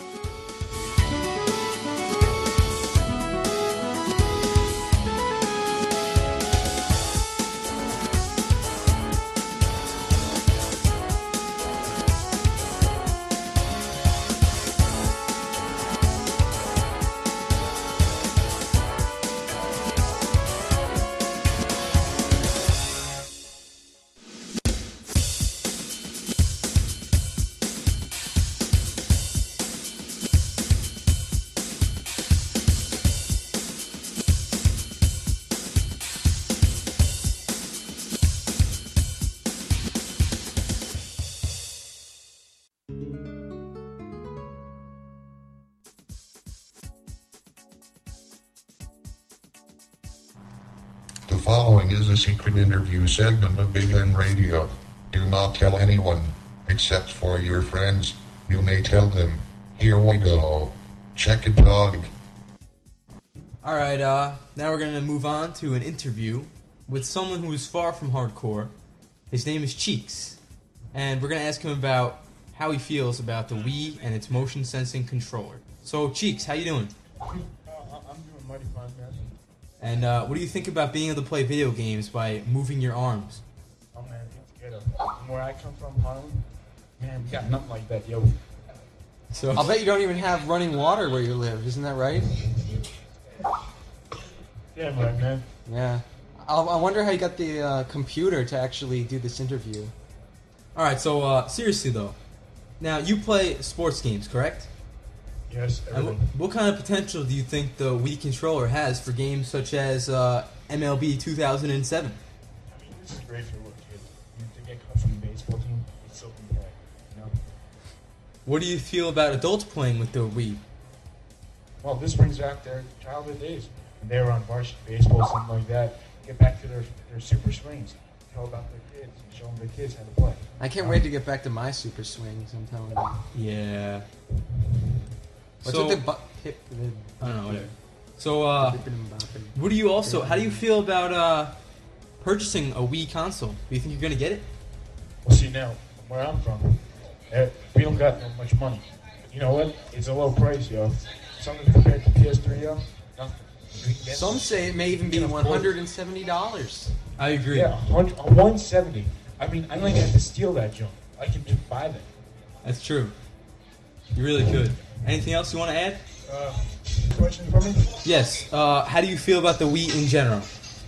The following is a secret interview segment of Big N Radio. Do not tell anyone, except for your friends. You may tell them. Here we go. Check it, dog. Alright, now we're gonna move on to an interview with someone who is far from hardcore. His name is Cheeks. And we're gonna ask him about how he feels about the Wii and its motion sensing controller. So, Cheeks, how you doing? I'm doing mighty fine, man. And what do you think about being able to play video games by moving your arms? Oh man, it's ghetto. From where I come from, Harlem, man, we got nothing like that, yo. So I'll bet you don't even have running water where you live, isn't that right? Yeah, man. Yeah. I wonder how you got the computer to actually do this interview. Alright, so seriously though. Now, you play sports games, correct? Yes, And everything. what kind of potential do you think the Wii controller has for games such as MLB 2007? I mean, this is great for little kids. You know, to get cut from the baseball team, it's so cool, you know? What do you feel about adults playing with the Wii? Well, this brings back their childhood days. When they were on varsity baseball, something like that. Get back to their super swings. Tell about their kids and show them their kids how to play. I can't wait to get back to my super swings, I'm telling you. Yeah. What's So- with the I don't know, whatever. So, what do you also, how do you feel about purchasing a Wii console? Do you think you're going to get it? Well, see, now, where I'm from, we don't got that much money. You know what? It's a low price, yo. Something compared to PS3, yo, nothing. You can get Some say it may even be You can afford it. $170. I agree. Yeah, 170. I mean, I don't even have to steal that junk. I can just buy that. That's true. You really could. Anything else you want to add? Question for me? Yes. How do you feel about the Wii in general?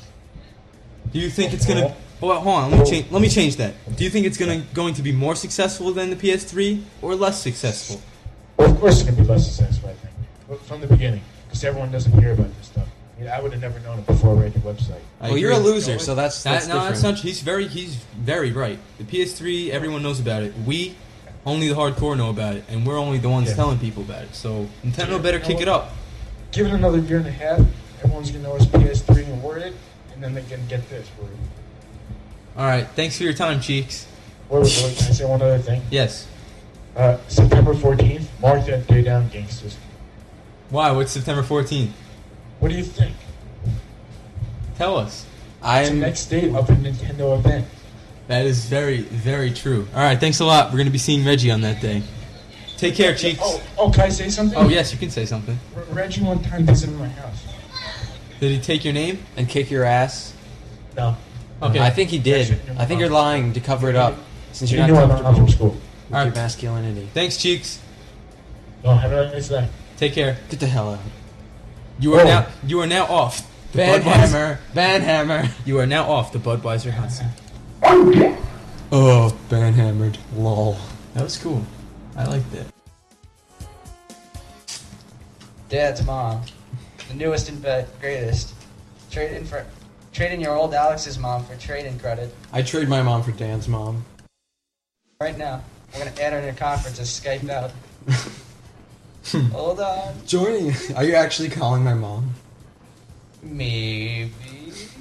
Do you think it's gonna? Well, hold on. Let me change that. Do you think it's going to be more successful than the PS3 or less successful? Well, of course it's going to be less successful, I think. But from the beginning, because everyone doesn't hear about this stuff. I mean, I would have never known it before I read your website. I Well, you're a agree. loser, so that's No, different. that's not. He's very right. The PS3, everyone knows about it. Wii, only the hardcore know about it, and we're only the ones Yeah. telling people about it. So Nintendo Yeah, better you know kick what? it up. Give it another year and a half. Everyone's going to know it's PS3 and word it, and then they can get this word. All right. Thanks for your time, Cheeks. Wait, can I say one other thing? Yes. September 14th, mark that day down, gangsters. Why? What's September 14th? What do you think? Tell us. It's the next date of a Nintendo event. That is very, very true. All right. Thanks a lot. We're going to be seeing Reggie on that day. Take care, Cheeks. Oh, can I say something? Oh, yes, you can say something. Reggie one time visited my house. Did he take your name? And kick your ass? No. Okay. I think he did. I think you're lying to cover it up, since you're You not know I'm comfortable from school. with Alright. your masculinity. Thanks, Cheeks. No, have a nice day. Take care. Get the hell out. You are Oh. now off. The Van Budweiser- Hammer. Van Hammer. You are now off the Budweiser hot seat. Oh, Van Hammered. Lol. That was cool. I liked it. Dad's mom, the newest and greatest. Trade in your old Alex's mom for trade-in credit I trade my mom for Dan's mom. right now. We're gonna add her in a conference as Skype out. Hold on. Joining. Are you actually calling my mom? Maybe.